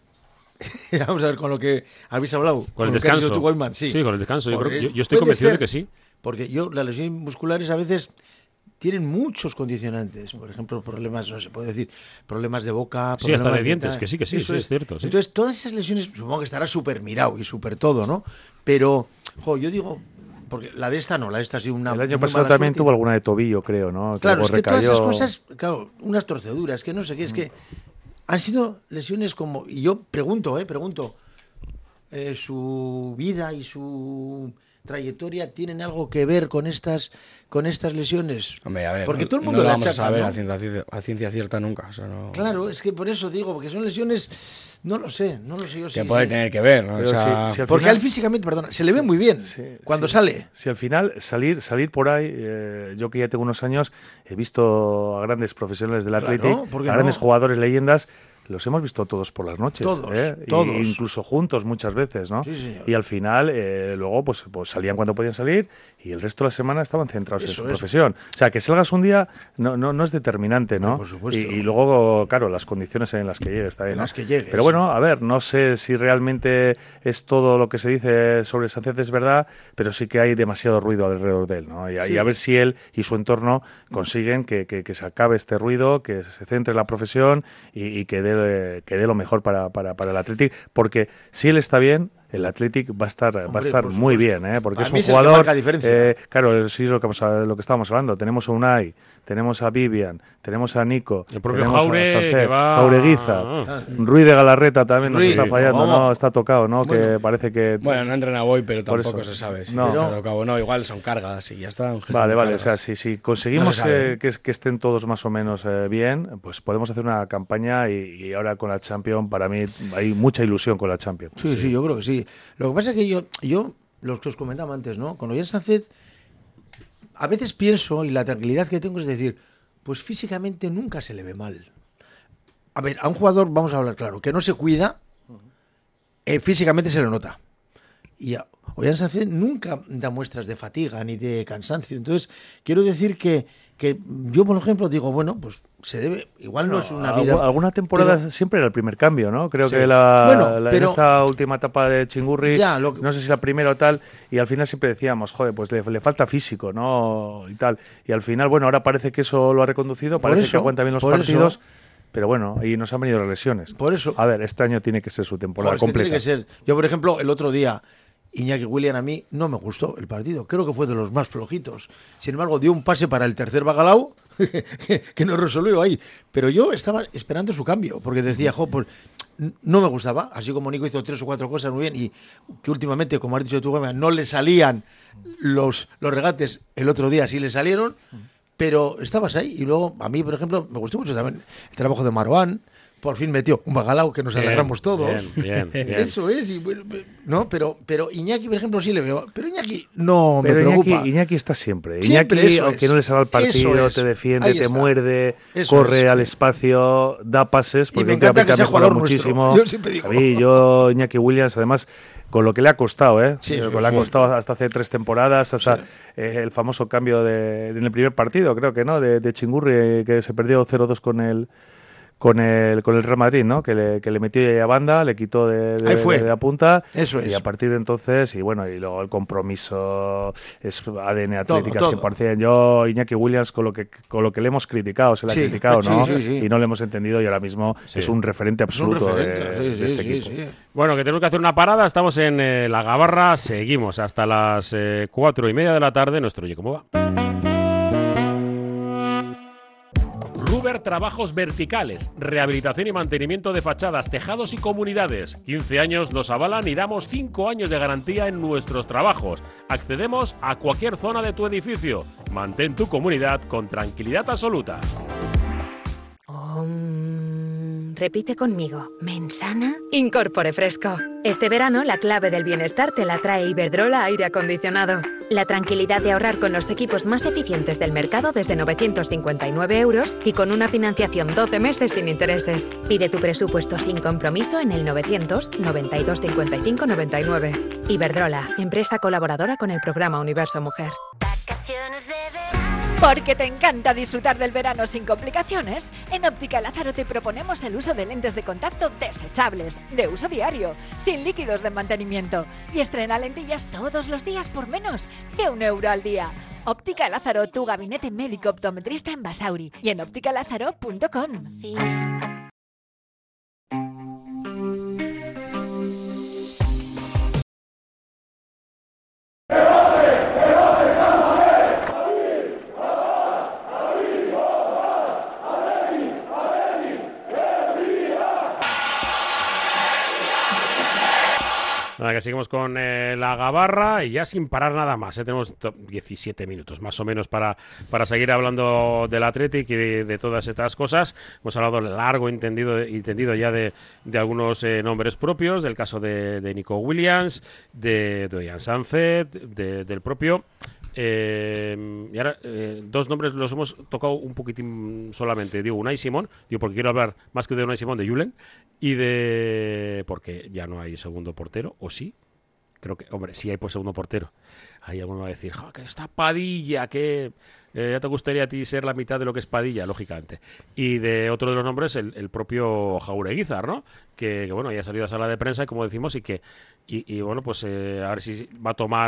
Vamos a ver con lo que habéis hablado. Con el lo que has dicho descanso. tú, Goldman, sí. Sí, con el descanso. Yo Porque creo- yo- yo estoy puede convencido de ser- que sí. Porque yo, las lesiones musculares a veces tienen muchos condicionantes. Por ejemplo, problemas, no se puede decir, problemas de boca. Sí, hasta problemas de dientes, tal. que sí, que sí, Eso sí, es cierto, sí. Entonces, todas esas lesiones, supongo que estará súper mirado y súper todo, ¿no? Pero, jo, yo digo, porque la de esta no, la de esta ha sido una. El año muy pasado mala también suerte. tuvo alguna de tobillo, creo, ¿no? Que Claro, luego es que todas esas recayó. cosas, claro, unas torceduras, que no sé qué, es que han sido lesiones como, y yo pregunto, eh, pregunto, eh, su vida y su trayectoria tienen algo que ver con estas con estas lesiones. Hombre, a ver, porque no- todo el mundo no lo la vamos a achaca, saber ¿no? a, ciencia, ciencia- a ciencia cierta nunca. O sea, no- Claro, es que por eso digo, porque son lesiones, no lo sé, no lo sé yo. Que sí, puede sí. tener que ver, ¿no? O Pero sea, si- si al Porque final- él físicamente, perdona, se le ve muy bien cuando Sí. sale. Si al final salir salir por ahí, eh, yo que ya tengo unos años, he visto a grandes profesionales del Claro, Athletic, ¿por a qué grandes no? jugadores, leyendas, los hemos visto todos por las noches. Todos, ¿eh? Y- todos. incluso juntos muchas veces, ¿no? Sí, señor. Y al final, eh, luego, pues, pues salían cuando podían salir y el resto de la semana estaban centrados en Eso su es. profesión. O sea, que salgas un día no, no, no es determinante, ¿no? por supuesto. Y, y luego, claro, las condiciones en las que llegues también, En ¿no? las que llegues. Pero bueno, a ver, no sé si realmente es todo lo que se dice sobre Sánchez es verdad, pero sí que hay demasiado ruido alrededor de él, ¿no? Y, a- Sí. y a ver si él y su entorno consiguen que, que- que se acabe este ruido, que se centre en la profesión y, y que dé que dé lo mejor para, para, para el Athletic, porque si él está bien, el Athletic va a estar, va a Hombre, estar por muy supuesto. bien, ¿eh? Porque A es mí un es el que jugador. marca diferencia. eh, claro, sí es lo que, lo que estábamos hablando. Tenemos a Unai, tenemos a Vivian, tenemos a Nico, El propio tenemos Jaure, a Sancet, que va- Jaureguiza, Ah. Ruiz de Galarreta también nos Ruiz, está fallando, ¿cómo? ¿no? Está tocado, ¿no? que Bueno. parece que. Bueno, no ha entrenado hoy, pero Por tampoco eso. se sabe si No. está tocado o no. Igual son cargas y ya está. un gesto Vale, de vale, o cargas. sea, si, si conseguimos No se sabe, que, que, que estén todos más o menos eh, bien, pues podemos hacer una campaña y, y ahora con la Champions, para mí hay mucha ilusión con la Champions. Sí, sí, yo creo que sí. Lo que pasa es que yo, yo lo que os comentaba antes, ¿no? Con Ollán Sánchez, a veces pienso, y la tranquilidad que tengo es decir, pues físicamente nunca se le ve mal. A ver, a un jugador, vamos a hablar claro, que no se cuida, eh, físicamente se le nota. Y a Ollán Sánchez nunca da muestras de fatiga ni de cansancio. Entonces, quiero decir que, que yo, por ejemplo, digo, bueno, pues se debe, igual no, No, es una algu- vida... Alguna temporada pero- siempre era el primer cambio, ¿no? Creo Sí. que la, Bueno, la- pero- en esta última etapa de Chingurri, Ya, lo que- no sé si la primera o tal, y al final siempre decíamos, joder, pues le, le falta físico, ¿no? Y tal. Y al final, bueno, ahora parece que eso lo ha reconducido, Por parece eso, que aguanta bien los por partidos. eso. Pero bueno, ahí nos han venido las lesiones. Por eso. A ver, este año tiene que ser su temporada Joder, es que completa. tiene que ser. Yo, por ejemplo, el otro día, Iñaki William a mí no me gustó el partido. Creo que fue de los más flojitos. Sin embargo, dio un pase para el tercer Bacalao que, que no resolvió ahí. Pero yo estaba esperando su cambio, porque decía, jo, pues n- no me gustaba. Así como Nico hizo tres o cuatro cosas muy bien y que últimamente, como has dicho tú, Gemma, no le salían los, los regates. El otro día sí le salieron. Pero estabas ahí y luego, a mí, por ejemplo, me gustó mucho también el trabajo de Marouane. Por fin metió un Bacalao que nos Bien, alegramos todos. bien, bien, bien. Eso es. Y, bueno, no, pero, pero Iñaki, por ejemplo, sí le veo. Pero Iñaki no Pero me preocupa. Iñaki, Iñaki está siempre. Siempre, Iñaki, eso aunque es. no le salga el partido, Eso es. te defiende, Ahí te está. muerde, Eso corre es, al sí. espacio, da pases, porque me encanta últimamente que sea ha mejorado jugador nuestro. muchísimo. Yo siempre digo. A mí, yo, Iñaki Williams, además, con lo que le ha costado, ¿eh? Sí, Eh, sí, con le ha sí. costado hasta hace tres temporadas, hasta eh, el famoso cambio de, en el primer partido, creo que, ¿no? De, de Chingurri, eh, que se perdió cero dos con el con el con el Real Madrid, ¿no? Que le, que le metió ahí a banda, le quitó de, de, Ahí fue. de la punta. Eso y es. a partir de entonces, y bueno, y luego el compromiso es A D N Atlética todo. cien por ciento. Yo, Iñaki Williams, con lo que con lo que le hemos criticado, se le Sí, ha criticado, sí, ¿no? sí, sí. Y no le hemos entendido y ahora mismo Sí. es un referente Es un absoluto referente, de, sí, de sí, este sí, equipo. sí. Bueno, que tenemos que hacer una parada. Estamos en eh, La Gabarra. Seguimos hasta las eh, cuatro y media de la tarde. Nuestro Oye Cómo Va. Ruber Trabajos Verticales, rehabilitación y mantenimiento de fachadas, tejados y comunidades. quince años nos avalan y damos cinco años de garantía en nuestros trabajos. Accedemos a cualquier zona de tu edificio. Mantén tu comunidad con tranquilidad absoluta. Om. Repite conmigo. Mensana, incorpore fresco. Este verano la clave del bienestar te la trae Iberdrola Aire Acondicionado. La tranquilidad de ahorrar con los equipos más eficientes del mercado desde novecientos cincuenta y nueve euros y con una financiación doce meses sin intereses. Pide tu presupuesto sin compromiso en el novecientos noventa y dos cincuenta y cinco noventa y nueve. Iberdrola, empresa colaboradora con el programa Universo Mujer. Porque te encanta disfrutar del verano sin complicaciones, en Óptica Lázaro te proponemos el uso de lentes de contacto desechables, de uso diario, sin líquidos de mantenimiento. Y estrena lentillas todos los días por menos de un euro al día. Óptica Lázaro, tu gabinete médico optometrista en Basauri y en óptica lázaro punto com. Nada, que seguimos con eh, La Gabarra y ya sin parar nada más. ¿eh? Tenemos to- diecisiete minutos más o menos para, para seguir hablando del Athletic y de, de todas estas cosas. Hemos hablado largo y entendido, entendido ya de, de algunos eh, nombres propios, del caso de, de Nico Williams, de, de Ollán Sánchez, de, del propio... Eh, y ahora, eh, dos nombres los hemos tocado un poquitín solamente. Digo, Unai Simón, digo, porque quiero hablar más que de Unai Simón, de Julen, y de... porque ya no hay segundo portero, ¿o sí? Creo que, hombre, sí hay pues segundo portero. Ahí alguno va a decir, ¡ja, que está Padilla! Que eh, ya te gustaría a ti ser la mitad de lo que es Padilla, lógicamente. Y de otro de los nombres, el, el propio Jaureguizar, ¿no? Que, que, bueno, ya ha salido a sala de prensa, y como decimos, y que, y, y bueno, pues eh, a ver si va a tomar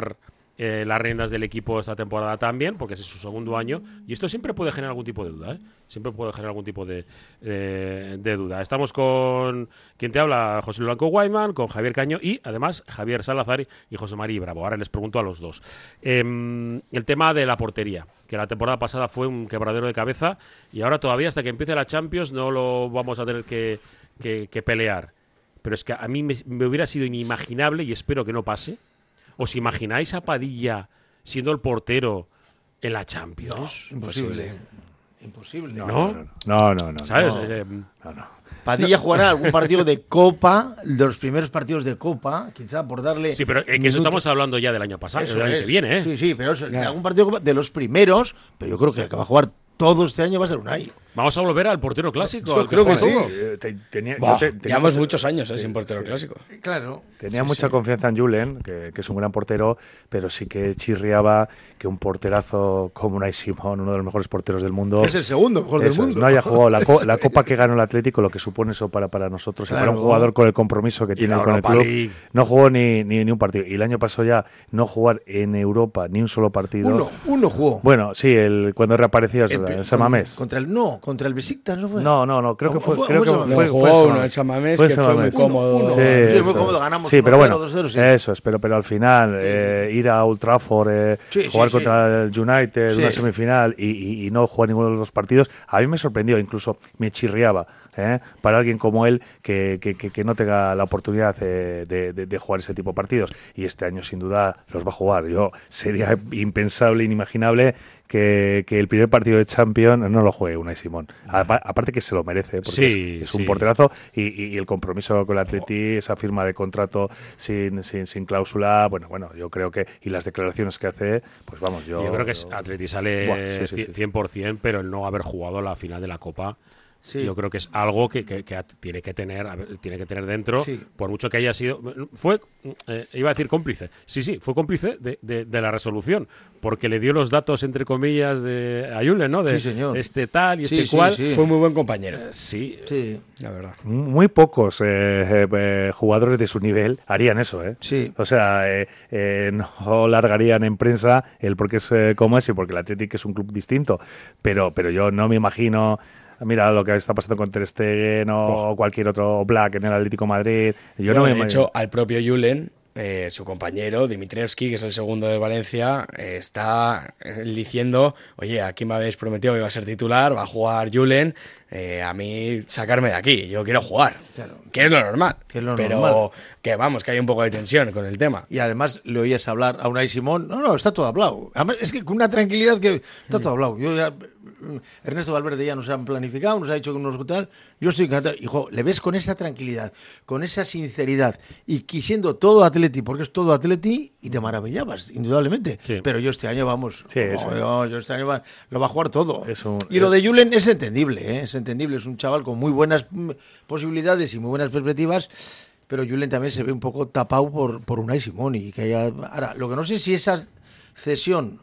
eh, las riendas del equipo esta temporada también, porque es su segundo año, y esto siempre puede generar algún tipo de duda, ¿eh? Siempre puede generar algún tipo de, eh, de duda. Estamos con quien te habla, José Blanco Guayman, con Javier Caño y además Javier Salazar y José María Bravo. Ahora les pregunto a los dos. Eh, el tema de la portería, que la temporada pasada fue un quebradero de cabeza y ahora todavía hasta que empiece la Champions no lo vamos a tener que, que, que pelear. Pero es que a mí me, me hubiera sido inimaginable, y espero que no pase. ¿Os imagináis a Padilla siendo el portero en la Champions? No, imposible. Imposible. ¿No? No, no, no. no ¿Sabes? No, Eh, no, no. Padilla jugará algún partido de Copa, de los primeros partidos de Copa, quizá por darle. Sí, pero en que eso minutos. estamos hablando ya del año pasado, Eso del año es. que viene, ¿eh? Sí, sí, pero eso, algún partido de Copa de los primeros, pero yo creo que el que va a jugar todo este año va a ser Unai. Vamos a volver al portero clásico. Yo al creo que juega sí. todo. Eh, te- tenía- Buah, yo te- tenía llevamos mucha- muchos años eh, sí, sin portero sí. clásico. Claro. Tenía Sí, mucha sí. confianza en Julen, que, que es un gran portero, pero sí que chirriaba que un porterazo como Unai Simón, uno de los mejores porteros del mundo, Es el segundo mejor del eso es, mundo. no haya jugado la, co- la copa que ganó el Atlético, lo que supone eso para, para nosotros, y para un Claro. jugador con el compromiso que Y tiene la con el Europa club. League. No jugó ni, ni, ni un partido. Y el año pasado ya no jugar en Europa ni un solo partido. Uno, uno jugó. Bueno, sí, el, cuando reaparecía es El verdad, pe- en San Mamés. Contra el, no, contra el Besiktas, ¿no fue? No, no, no, creo que ¿O fue. fue- creo o que fue- fue, No, fue jugó San uno Mamés. en San Mamés Fue que San fue muy Mamés. cómodo. Uno, Sí, sí, eso muy es. cómodo, ganamos Sí, uno pero cero, bueno, dos cero, sí. eso es, pero, pero al final eh, ir a Old Trafford, eh, Sí, jugar sí, contra el United, Sí. una semifinal y, y- y no jugar ninguno de los dos partidos, a mí me sorprendió, incluso me chirriaba. ¿eh? Para alguien como él que, que, que, que no tenga la oportunidad eh, de, de, de jugar ese tipo de partidos, y este año sin duda los va a jugar. Yo sería impensable, inimaginable que, que el primer partido de Champions no lo juegue Unai Simón. Apa- Aparte que se lo merece, porque Sí, es, es un sí. porterazo, y, y- y el compromiso con el Atleti, esa firma de contrato sin, sin, sin cláusula, bueno, bueno, yo creo que, y las declaraciones que hace, pues vamos, yo... Yo creo que es Atleti sale Buah, sí, sí, sí. cien por ciento, pero el no haber jugado la final de la Copa, Sí. yo creo que es algo que, que- que tiene que tener a ver, tiene que tener dentro, Sí. por mucho que haya sido... Fue, eh, iba a decir cómplice, sí, sí, fue cómplice de, de- de la resolución, porque le dio los datos, entre comillas, de a Julen, ¿no? De Sí, señor. este tal y Sí, este sí, cual. sí. Fue muy buen compañero. Eh, sí, Sí. La verdad. Muy pocos eh, eh, eh, jugadores de su nivel harían eso, ¿eh? Sí. O sea, eh, eh, no largarían en prensa el porque es eh, como es y porque el Athletic es un club distinto, pero, pero yo no me imagino... Mira lo que está pasando con Ter Stegen o cualquier otro Black en el Atlético de Madrid. Yo no Bueno, me de imagino... hecho, al propio Julen, eh, su compañero Dimitrievski, que es el segundo de Valencia, eh, está eh, diciendo, oye, aquí me habéis prometido que iba a ser titular, va a jugar Julen, eh, a mí sacarme de aquí, yo quiero jugar. Claro. Que es lo normal. Que es lo pero normal. que vamos, que hay un poco de tensión con el tema. Y además le oías hablar a Unai Simón. No, no, está todo hablado. Además, es que con una tranquilidad que está todo hablado. Yo ya, Ernesto Valverde ya nos han planificado, nos ha dicho que nos tal. Yo estoy encantado. Hijo, le ves con esa tranquilidad, con esa sinceridad y quisiendo todo Atleti, porque es todo Atleti, y te maravillabas, indudablemente. Sí. Pero yo este año, vamos, Sí, no, eso. yo, yo este año va- lo va a jugar todo. Es un- y lo de Julen es entendible, ¿eh? es entendible. Es un chaval con muy buenas mm, posibilidades y muy buenas perspectivas. Pero Julen también se ve un poco tapado por, por Unai Simón. Y que haya... Ahora, lo que no sé si esa cesión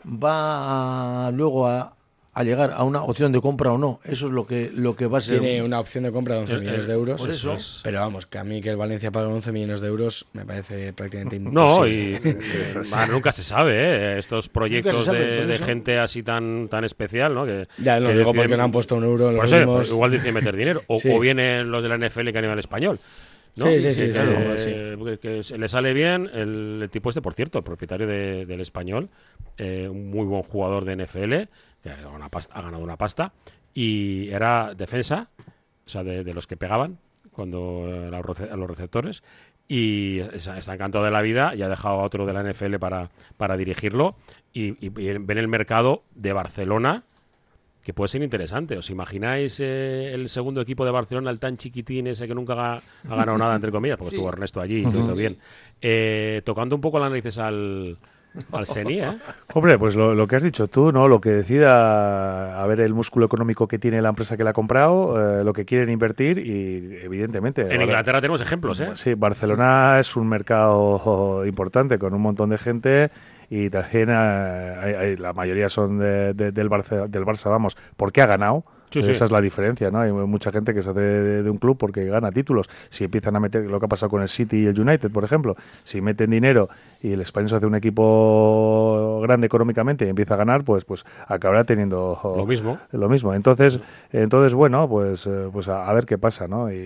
va a- luego a, a llegar a una opción de compra o no. Eso es lo que, lo que va a ser. Tiene una opción de compra de once Eh, millones eh, de euros. por eso. es. Pero vamos, que a mí que el Valencia pague once millones de euros me parece prácticamente No, y imposible. bah, nunca se sabe, ¿eh? Estos proyectos sabe, de, por de eso. gente así tan tan especial, ¿no? Que, Ya, lo que digo deciden- porque no han puesto un euro en Por los eso, últimos- pues igual deciden meter dinero. O, Sí. o vienen los de la N F L que a nivel español. ¿no? Sí, sí, sí, que, sí, que- sí. que- que se le sale bien el, el tipo este, por cierto, el propietario de- del español, eh, un muy buen jugador de N F L, que ha ganado una pasta, ha ganado una pasta y era defensa, o sea, de, de los que pegaban cuando eh, a los rece- a los receptores, y está, está encantado de la vida y ha dejado a otro de la N F L para, para dirigirlo, y, y- y ven el mercado de Barcelona, que puede ser interesante. ¿Os imagináis eh, el segundo equipo de Barcelona, el tan chiquitín ese que nunca ha, ha ganado nada, entre comillas, porque Sí. estuvo Ernesto allí y se Ujú. hizo bien, eh, tocando un poco las narices al, al Seni, ¿eh? Hombre, pues lo, lo que has dicho tú, ¿no? Lo que decida, a ver el músculo económico que tiene la empresa que la ha comprado, eh, lo que quieren invertir y, evidentemente... En ahora- Inglaterra tenemos ejemplos, ¿eh? Sí, Barcelona es un mercado importante con un montón de gente y también eh, hay- hay- la mayoría son de- de- del, Barça, del Barça, vamos, porque ha ganado. Sí, sí. Esa es la diferencia, ¿no? Hay mucha gente que se hace de, de un club porque gana títulos. Si empiezan a meter, lo que ha pasado con el City y el United, por ejemplo, si meten dinero y el Español se hace un equipo grande económicamente y empieza a ganar, pues pues acabará teniendo lo mismo. Lo mismo. Entonces, entonces bueno, pues pues a, a ver qué pasa, ¿no? Y,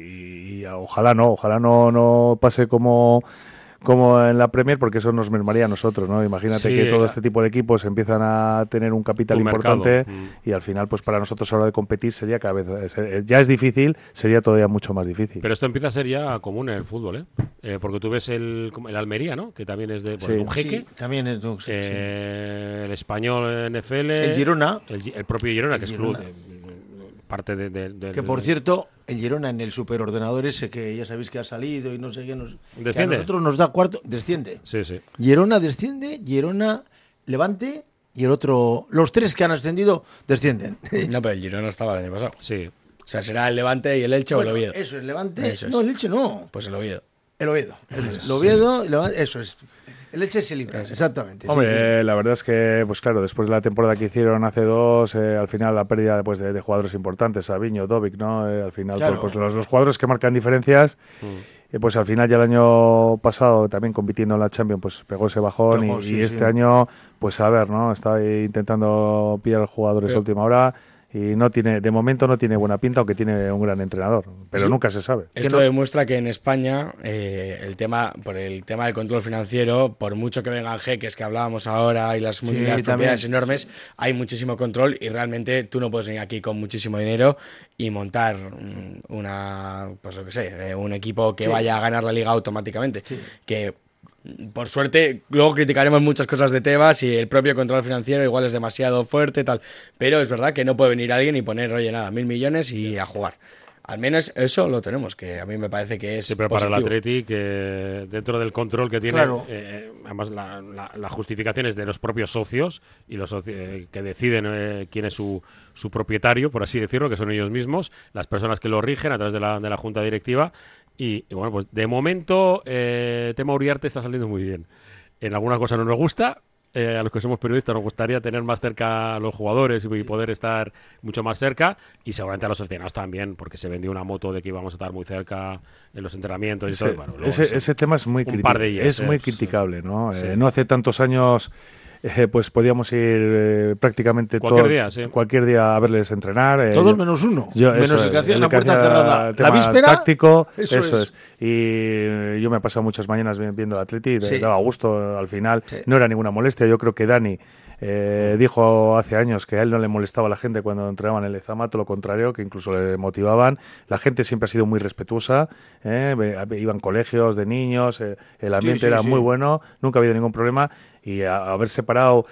y, y ojalá no, ojalá no no pase como como en la Premier, porque eso nos mermaría a nosotros, ¿no? Imagínate Sí, que todo eh, este tipo de equipos empiezan a tener un capital un importante mercado. Mm. y al final, pues para nosotros a la hora de competir sería cada vez... eh, Ya es difícil, sería todavía mucho más difícil. Pero esto empieza a ser ya común en el fútbol, ¿eh? Eh, porque tú ves el, como el Almería, ¿no? Que también es de pues, Sí. un jeque. Sí, también es de un jeque, Eh, El español N F L. El Girona. El, Gi- el propio Girona, El que es Girona. club. de- parte de, de- del- Que por cierto, el Girona en el superordenador ese que ya sabéis que ha salido y no sé qué nos... que ¿Desciende? a nosotros nos da cuarto... Desciende. Sí, sí. Girona desciende, Girona Levante y el otro... Los tres que han ascendido descienden. No, pero el Girona estaba el año pasado. Sí. O sea, será el Levante y el Elche Bueno, o el Oviedo. Eso es Levante. Eso es. No, el Elche no. Pues el Oviedo. El Oviedo. El, Eso el es, Oviedo, Levante, eso es. El Elche se libra, exactamente. Hombre, sí, sí. eh, la verdad es que, pues claro, después de la temporada que hicieron hace dos, eh, al final la pérdida pues, de, de jugadores importantes, Sabiño, Dovic, ¿no? Eh, al final, Claro. pues los, los jugadores que marcan diferencias, Mm. eh, pues al final ya el año pasado también compitiendo en la Champions, pues pegó ese bajón Pegó, y, sí, y este sí. año, pues a ver, ¿no? Está ahí intentando pillar jugadores Pero- a última hora y no tiene, de momento no tiene buena pinta, aunque tiene un gran entrenador, pero Sí. nunca se sabe. Esto demuestra que en España eh, el tema por el tema del control financiero, por mucho que vengan jeques que hablábamos ahora y las, mu- Sí, las propiedades también. enormes, hay muchísimo control y realmente tú no puedes venir aquí con muchísimo dinero y montar mm, una, pues lo que sé, eh, un equipo que Sí. vaya a ganar la liga automáticamente. Que por suerte, luego criticaremos muchas cosas de Tebas y el propio control financiero igual es demasiado fuerte, tal. Pero es verdad que no puede venir alguien y poner, oye, nada, mil millones y a jugar. Al menos eso lo tenemos, que a mí me parece que es Sí, pero para el positivo. Atleti, que dentro del control que tiene, Claro. eh, además la, la, la justificación es de los propios socios y los soci- eh, que deciden eh, quién es su, su propietario, por así decirlo, que son ellos mismos, las personas que lo rigen a través de la, de la junta directiva. Y, y bueno, pues de momento, eh, tema Uriarte está saliendo muy bien. En algunas cosas no nos gusta. Eh, a los que somos periodistas nos gustaría tener más cerca a los jugadores y poder estar mucho más cerca, y seguramente a los aficionados también, porque se vendió una moto de que íbamos a estar muy cerca en los entrenamientos y Ese, todo. Bueno, luego ese, eso, ese tema es muy, un criti- par de días, es eh, muy sí. criticable, ¿no? Sí. Eh, no hace tantos años, eh, pues podíamos ir eh, prácticamente Cualquier todo- día, sí. cualquier día a verles entrenar. eh, Todos yo- menos uno. yo- Menos eso el que es, hacía en la puerta hacía cerrada. el La tema víspera, táctico, eso eso, es. es. Y eh, yo me he pasado muchas mañanas vi- viendo el Atleti, Sí. daba gusto al final. No era ninguna molestia. Yo creo que Dani eh, dijo hace años que a él no le molestaba a la gente cuando entrenaban en el Lezama, todo lo contrario, que incluso le motivaban. La gente siempre ha sido muy respetuosa, ¿eh? Ve- iban colegios de niños, eh, el ambiente sí, era sí. muy bueno, nunca ha habido ningún problema, y a- haber separado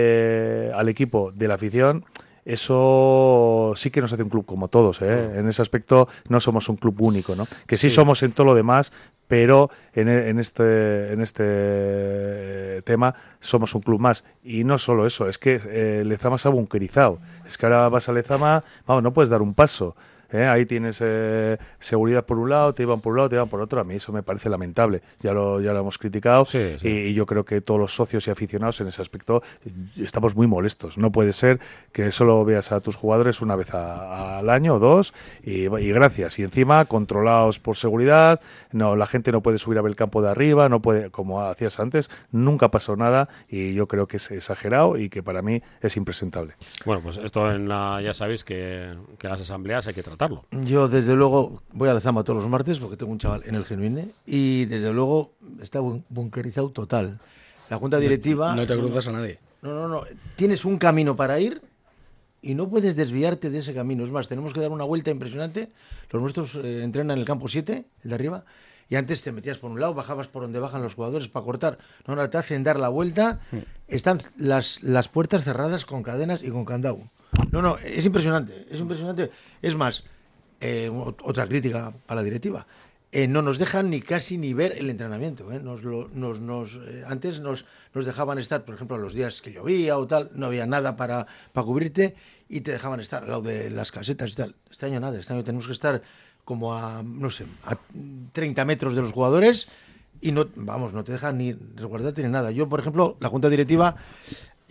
eh, al equipo de la afición, eso sí que nos hace un club como todos, ¿eh? En ese aspecto no somos un club único, ¿no? Que sí, Sí. somos en todo lo demás, pero en, e- en este en este tema somos un club más. Y no solo eso, es que eh, Lezama se ha bunkerizado. Es que ahora vas a Lezama, vamos, no puedes dar un paso. ¿eh? Ahí tienes eh, seguridad por un lado, te iban por un lado, te iban por otro. A mí eso me parece lamentable. Ya lo, ya lo hemos criticado. Sí, sí. Y, y yo creo que todos los socios y aficionados en ese aspecto eh, estamos muy molestos. No puede ser que solo veas a tus jugadores una vez a- al año o dos y, y gracias. Y encima controlados por seguridad. No, la gente no puede subir a ver el campo de arriba, no puede, como hacías antes. Nunca pasó nada y yo creo que es exagerado y que para mí es impresentable. Bueno, pues esto en la, ya sabéis que, que las asambleas hay que tratarlo. Yo, desde luego, voy a Lezama todos los martes porque tengo un chaval en el Genuine y, desde luego, está bun- bunkerizado total. La junta directiva... No te cruzas a nadie. No, no, no. Tienes un camino para ir y no puedes desviarte de ese camino. Es más, tenemos que dar una vuelta impresionante. Los nuestros eh, entrenan en el campo siete, el de arriba, y antes te metías por un lado, bajabas por donde bajan los jugadores para cortar. No, ahora te hacen dar la vuelta. Están las, las puertas cerradas con cadenas y con candado. No, no, es impresionante, es impresionante. Es más, eh, ot- otra crítica a la directiva. Eh, no nos dejan ni casi ni ver el entrenamiento. ¿eh? Nos lo- nos, nos, eh, antes nos, nos dejaban estar, por ejemplo, los días que llovía o tal, no había nada para, para cubrirte y te dejaban estar al lado de las casetas y tal. Este año nada, este año tenemos que estar como a, no sé, a treinta metros de los jugadores y no, vamos, no te dejan ni resguardarte ni nada. Yo, por ejemplo, la junta directiva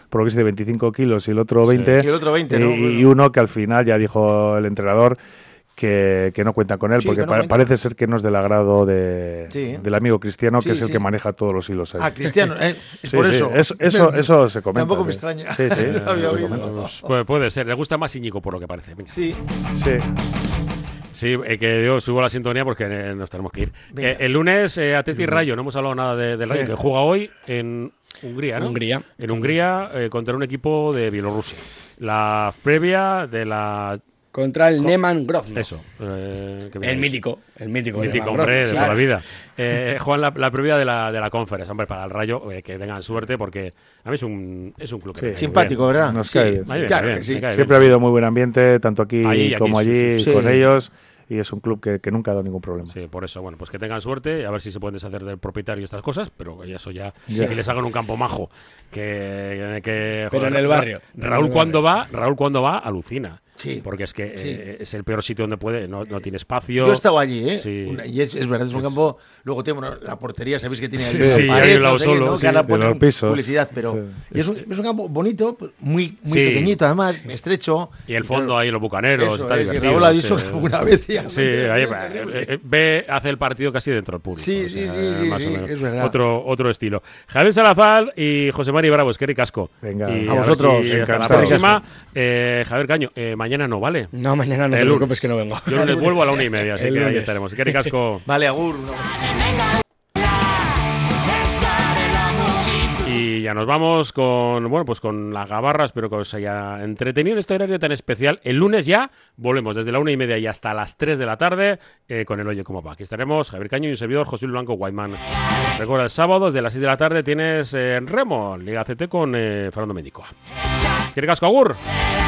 por lo que sé, de veinticinco kilos y el otro veinte. Sí. Y el otro veinte, ¿no? Y, y uno que al final ya dijo el entrenador que, que no cuentan con él, Sí, porque que no pa- cuentan. parece ser que no es del agrado de, Sí. del amigo Cristiano, Sí, que es el sí. que maneja todos los hilos ahí. Ah, Cristiano, ¿eh? Es Sí, por sí, eso. Eso, eso, eso se comenta. Tampoco me sí. extraña. Sí, sí. No había se oído. comenta. Pues puede, puede ser. Le gusta más Íñigo, por lo que parece. Venga. Sí. Sí. Sí, eh, que yo subo la sintonía porque eh, nos tenemos que ir. Venga. Eh, el lunes, eh, Atleti Rayo, no hemos hablado nada de- del Rayo, Eh. que juega hoy en Hungría, ¿no? Hungría. En Hungría, eh, contra un equipo de Bielorrusia. La previa de la... Contra el Neman Grozno. Eso. eh, que El mítico. El mítico. Mítico, Neman hombre, Grozno, de claro. toda la vida. Eh, juegan la, la previa de la, de la Conference, hombre, para el Rayo, eh, que tengan suerte, porque a mí es un, es un club que Sí. me cae Simpático, muy bien. ¿verdad? Nos Sí, cae bien. Me cae bien, claro me que cae sí. bien, me cae Siempre ha bien. habido muy buen ambiente, tanto aquí, Ahí y aquí, como sí, allí, sí, sí. con Sí. ellos, y es un club que, que nunca ha dado ningún problema. Sí, por eso, bueno, pues que tengan suerte, a ver si se pueden deshacer del propietario y estas cosas, pero eso ya, Ya. que les hagan un campo majo. Que, que Pero en el Ra- barrio. Raúl En el cuando va, Raúl cuando va, alucina. Sí. Porque es que Sí. eh, es el peor sitio donde puede, no, no tiene espacio. Yo he estado allí, ¿eh? Sí. Una- y es, es verdad, es un Es- campo. Luego tenemos la portería, sabéis que tiene ahí Sí, una sí, pared, hay un lado no sé qué, solo, ¿no? sí, Que ahora de ponen los pisos. publicidad, pero. Sí. y es, un, es un campo bonito, pues, muy, muy Sí. pequeñito, además, estrecho. Y el fondo ahí, los bucaneros, Eso está es, y divertido. Raúl ha dicho sí. alguna vez, ya, Sí, me- ahí me- va, terrible. eh, eh, ve, hace el partido casi dentro del público. Sí, o sea, sí, sí, sí, más o sí, menos. es verdad. Otro, otro estilo. Javier Salazar y José Mari Bravo, es que Casco. Venga. Y A ver vosotros, si hasta la encantados. próxima. Eh, Javier Caño, eh, mañana no, ¿vale? No, mañana no El te lunes. preocupes que no vengo. Yo el lunes vuelvo a la una y media, así El que ahí lunes. estaremos. Kerry Casco. Vale, Agur. una- Y ya nos vamos con, bueno, pues con las gabarras, pero que os haya entretenido en este horario tan especial. El lunes ya volvemos desde la una y media y hasta las tres de la tarde eh, con el Oye Cómo Va. Aquí estaremos Javier Caño y un servidor José Luis Blanco Whiteman. Recuerda, el sábado desde las seis de la tarde tienes eh, Remo, Liga C T con eh, Fernando Mendicoa. Kerry Casco, agur.